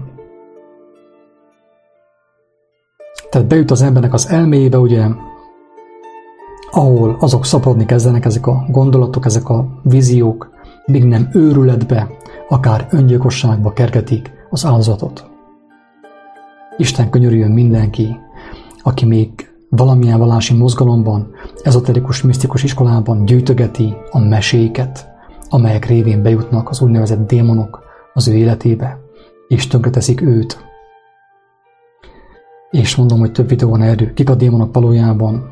Tehát bejut az embernek az elméjébe, ugye, ahol azok szaporodni kezdenek, ezek a gondolatok, ezek a víziók, míg nem őrületbe, akár öngyilkosságba kergetik az áldozatot. Isten könyörüljön mindenki, aki még valamilyen vallási mozgalomban, ezoterikus, misztikus iskolában gyűjtögeti a meséket, amelyek révén bejutnak az úgynevezett démonok az ő életébe, és tönkreteszik őt. És mondom, hogy több videó van erről. Kik a démonok valójában?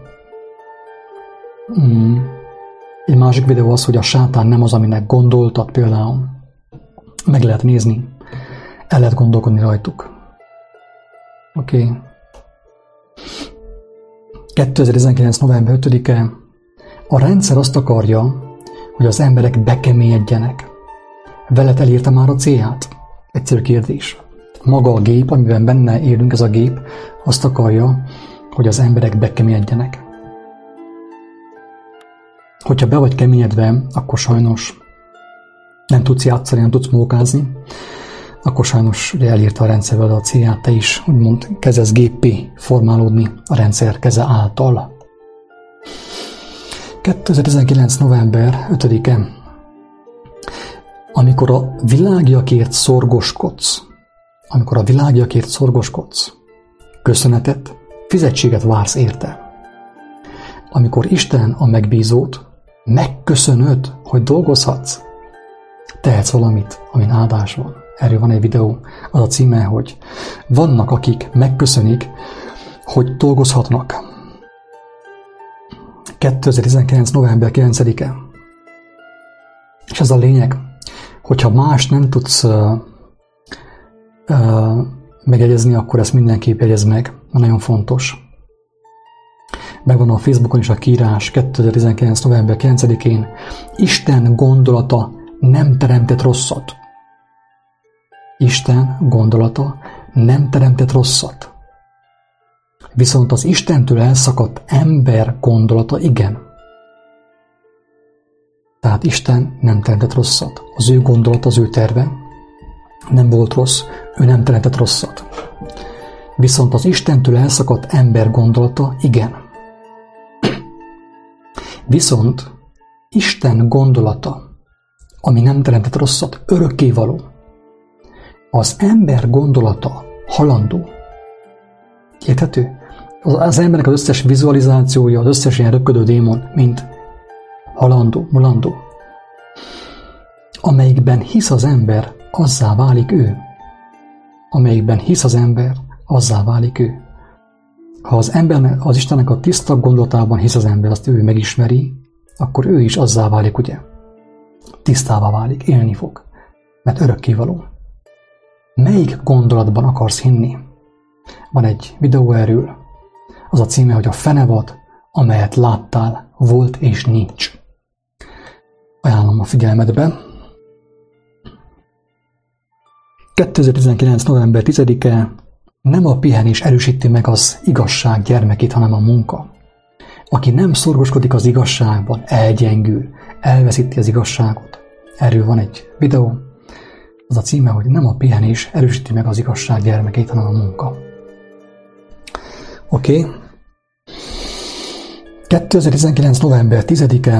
Egy másik videó az, hogy a sátán nem az, aminek gondoltad például. Meg lehet nézni. El lehet gondolkodni rajtuk. Oké. 2019. november 5-e. A rendszer azt akarja, hogy az emberek bekeményedjenek. Veled elérte már a célját? Egyszerű kérdés. Maga a gép, amiben benne élünk, ez a gép, azt akarja, hogy az emberek bekeményedjenek. Hogyha be vagy keményedve, akkor sajnos nem tudsz játszani, nem tudsz mókázni, akkor sajnos ugye elírta a rendszer veled a célját, te is úgymond kezdesz géppé formálódni a rendszer keze által. 2019. november 5-e. Amikor a világiakért szorgoskodsz, köszönetet, fizetséget vársz érte. Amikor Isten a megbízót, megköszönöd, hogy dolgozhatsz, tehetsz valamit, amin áldás van. Erről van egy videó, az a címe, hogy vannak, akik megköszönik, hogy dolgozhatnak. 2019. november 9-e. És ez a lényeg, hogyha más nem tudsz megjegyezni, akkor ezt mindenképp jegyezd meg, nagyon fontos. Megvan a Facebookon is a kiírás 2019. november 9-én. Isten gondolata nem teremtett rosszat. Isten gondolata nem teremtett rosszat. Viszont az Istentől elszakadt ember gondolata igen. Tehát Isten nem teremtett rosszat. Az ő gondolata, az ő terve nem volt rossz, ő nem teremtett rosszat. Viszont az Istentől elszakadt ember gondolata igen. Viszont Isten gondolata, ami nem teremtett rosszat, örökkévaló. Az ember gondolata halandó. Érthető? Az embernek az összes vizualizációja, az összes ilyen röpködő démon, mind halandó, mulandó. Amelyikben hisz az ember, azzá válik ő. Amelyikben hisz az ember, azzá válik ő. Ha az embernek, az Istennek a tiszta gondolatában hisz az ember, azt ő megismeri, akkor ő is azzá válik, ugye? Tisztává válik, élni fog, mert örökkévaló. Melyik gondolatban akarsz hinni? Van egy videó erről. Az a címe, hogy a fenevad, amelyet láttál, volt és nincs. Ajánlom a figyelmedbe. 2019. november 10-e nem a pihenés erősíti meg az igazság gyermekét, hanem a munka. Aki nem szorgoskodik az igazságban, elgyengül, elveszíti az igazságot. Erről van egy videó. Az a címe, hogy nem a pihenés erősíti meg az igazság gyermekét, hanem a munka. Oké. 2019. november 10-e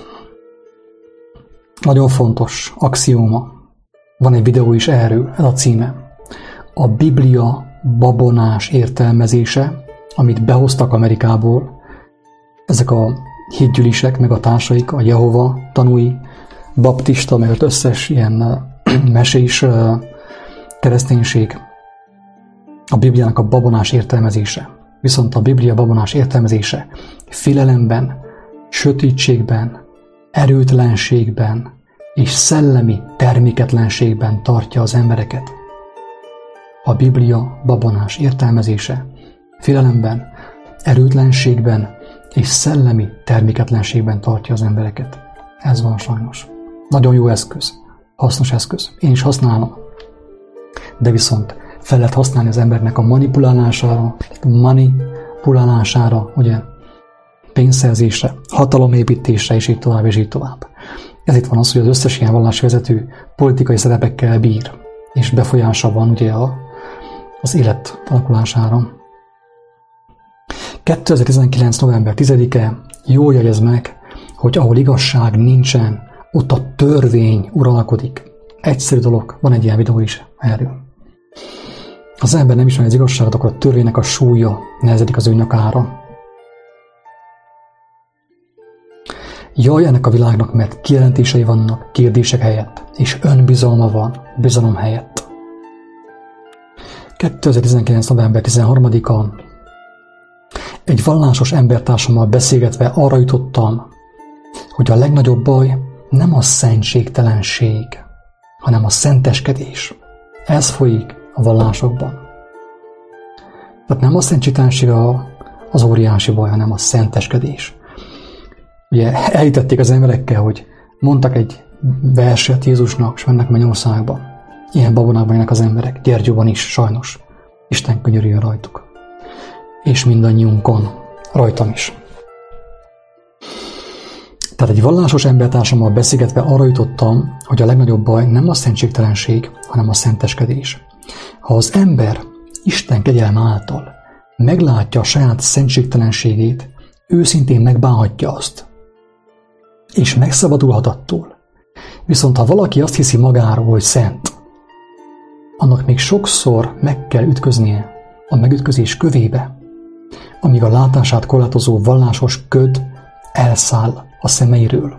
nagyon fontos axióma. Van egy videó is erről, ez a címe. A Biblia babonás értelmezése, amit behoztak Amerikából, ezek a hitgyülisek, meg a társaik, a Jehova tanúi, baptista, mert összes ilyen mesés kereszténység, a Bibliának a babonás értelmezése. Viszont a Biblia babonás értelmezése félelemben, sötétségben, erőtlenségben és szellemi terméketlenségben tartja az embereket. A Biblia babonás értelmezése félelemben, erőtlenségben és szellemi terméketlenségben tartja az embereket. Ez van sajnos. Nagyon jó eszköz, hasznos eszköz. Én is használom. De viszont fel lehet használni az embernek a manipulálására, ugye, pénzszerzésre, hatalomépítésre, és így tovább, és így tovább. Ez itt van az, hogy az összes ilyen vallásvezető politikai szerepekkel bír, és befolyása van ugye az élet alakulására. 2019. november 10-e jól jegyez meg, hogy ahol igazság nincsen, ott a törvény uralkodik. Egyszerű dolog, van egy ilyen videó is erről. Ha az ember nem ismeri az igazságot, akkor a törvénynek a súlya nehezedik az ő nyakára. Jaj ennek a világnak, mert kijelentései vannak kérdések helyett, és önbizalma van bizalom helyett. 2019. november 13-a egy vallásos embertársammal beszélgetve arra jutottam, hogy a legnagyobb baj nem a szentségtelenség, hanem a szenteskedés. Ez folyik a vallásokban. Tehát nem a szentségtelenség az óriási baj, hanem a szenteskedés. Ugye elhitették az emberekkel, hogy mondtak egy verset Jézusnak, és mennek Mennyországba. Ilyen babonákban élnek az emberek, Gyergyóban is, sajnos. Isten könyörüljön rajtuk. És mindannyiunkon, rajtam is. Tehát egy vallásos embertársammal beszélgetve arra jutottam, hogy a legnagyobb baj nem a szentségtelenség, hanem a szenteskedés. Ha az ember Isten kegyelme által meglátja a saját szentségtelenségét, őszintén megbánhatja azt, és megszabadulhat attól. Viszont ha valaki azt hiszi magáról, hogy szent, annak még sokszor meg kell ütköznie a megütközés kövébe, amíg a látását korlátozó vallásos köd elszáll a szemeiről.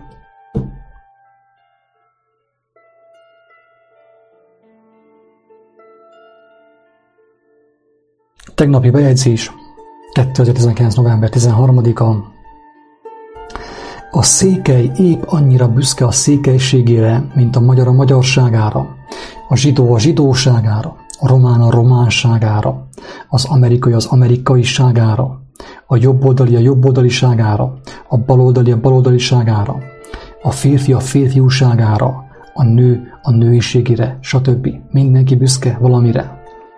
Tegnapi bejegyzés, 2019. november 13-a. A székely épp annyira büszke a székelységére, mint a magyar a magyarságára, a zsidó a zsidóságára, a román a románságára, az amerikai az amerikaiságára, a jobboldali a jobboldaliságára, a baloldali a baloldaliságára, a férfi a férfiúságára, a nő a nőiségére, stb. Mindenki büszke valamire.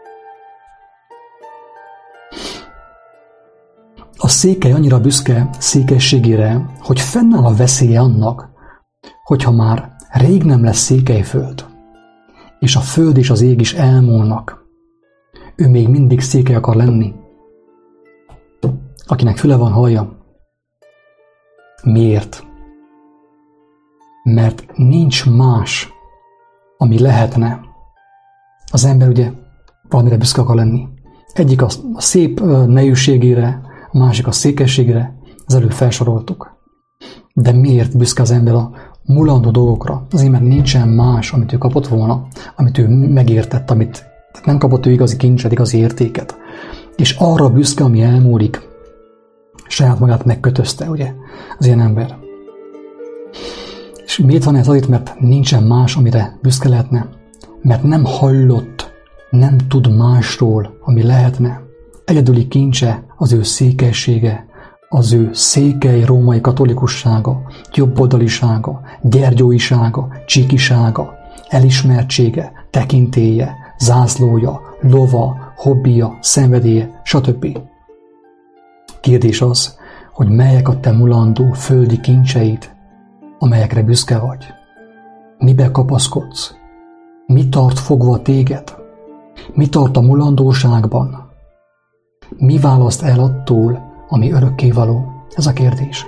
A székely annyira büszke székelységére, hogy fennáll a veszélye annak, hogyha már rég nem lesz székelyföld, és a föld és az ég is elmúlnak, ő még mindig székely akar lenni. Akinek füle van, hallja. Miért? Mert nincs más, ami lehetne. Az ember ugye valamire büszke akar lenni. Egyik a szép nejűségére, a másik a székességére, az előbb felsoroltuk. De miért büszke az ember a mulandó dolgokra? Azért, mert nincsen más, amit ő kapott volna, amit ő megértett, amit nem kapott ő igazi kincset, igazi értéket. És arra büszke, ami elmúlik, saját magát megkötözte, ugye, az ilyen ember. És miért van ez? Azért, mert nincsen más, amire büszke lehetne. Mert nem hallott, nem tud másról, ami lehetne. Egyedüli kincse az ő székelysége, az ő székely római katolikussága, jobboldalisága, gyergyóisága, csikisága, elismertsége, tekintélye, zászlója, lova, hobbija, szenvedélye, stb. Kérdés az, hogy melyek a te mulandó földi kincseid, amelyekre büszke vagy. Mibe kapaszkodsz? Mi tart fogva téged? Mi tart a mulandóságban? Mi választ el attól, ami örökkévaló? Ez a kérdés.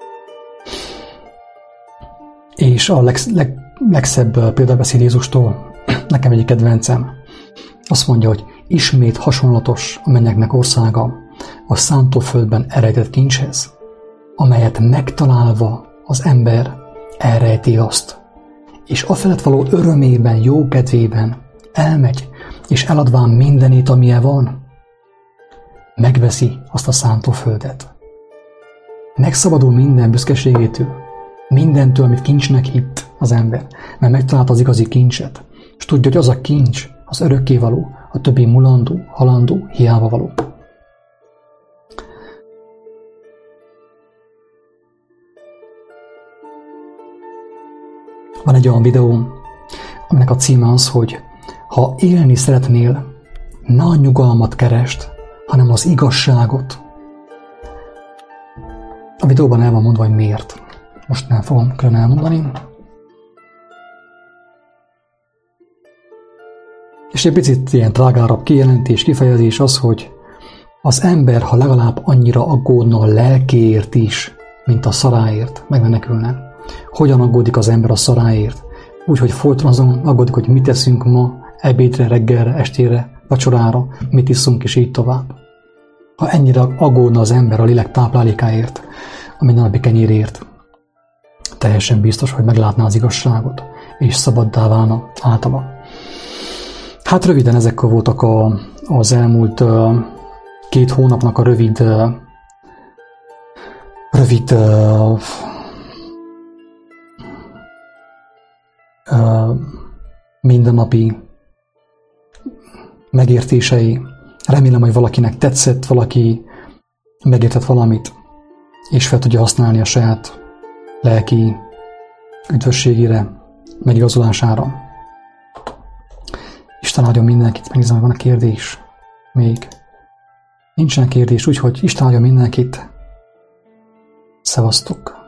És a legszebb példabeszéd Jézustól, nekem egyik kedvencem, azt mondja, hogy ismét hasonlatos a mennyeknek országa a szántóföldben elrejtett kincshez, amelyet megtalálva az ember elrejti azt, és afelett való örömében, jókedvében elmegy, és eladván mindenét, amilyen van, megveszi azt a szántóföldet. Megszabadul minden büszkeségétől, mindentől, amit kincsnek hitt az ember, mert megtalálta az igazi kincset, és tudja, hogy az a kincs, az örökkévaló, a többi mulandó, halandó, hiába való. Van egy olyan videó, aminek a címe az, hogy ha élni szeretnél, ne a nyugalmat keresd, hanem az igazságot. A videóban el van mondva, hogy miért. Most nem fogom külön elmondani. És egy picit ilyen trágárabb kijelentés, kifejezés az, hogy az ember, ha legalább annyira aggódna a lelkéért is, mint a szaráért, megmenekülne. Hogyan aggódik az ember a szaráért? Úgy, hogy folyton azon aggódik, hogy mit teszünk ma, ebédre, reggelre, estére, vacsorára, mit iszunk, és így tovább. Ha ennyire aggódna az ember a lélek táplálékáért, a mindennapi kenyérért, teljesen biztos, hogy meglátná az igazságot, és szabaddá válna általa. Hát röviden ezek voltak az elmúlt 2 hónapnak a rövid mindennapi megértései. Remélem, hogy valakinek tetszett, valaki megértett valamit, és fel tudja használni a saját lelki üdvösségére, megigazulására. Isten áldjon mindenkit. Megnézem, hogy van a kérdés. Még nincsen kérdés, úgyhogy Isten áldjon mindenkit. Szevasztok!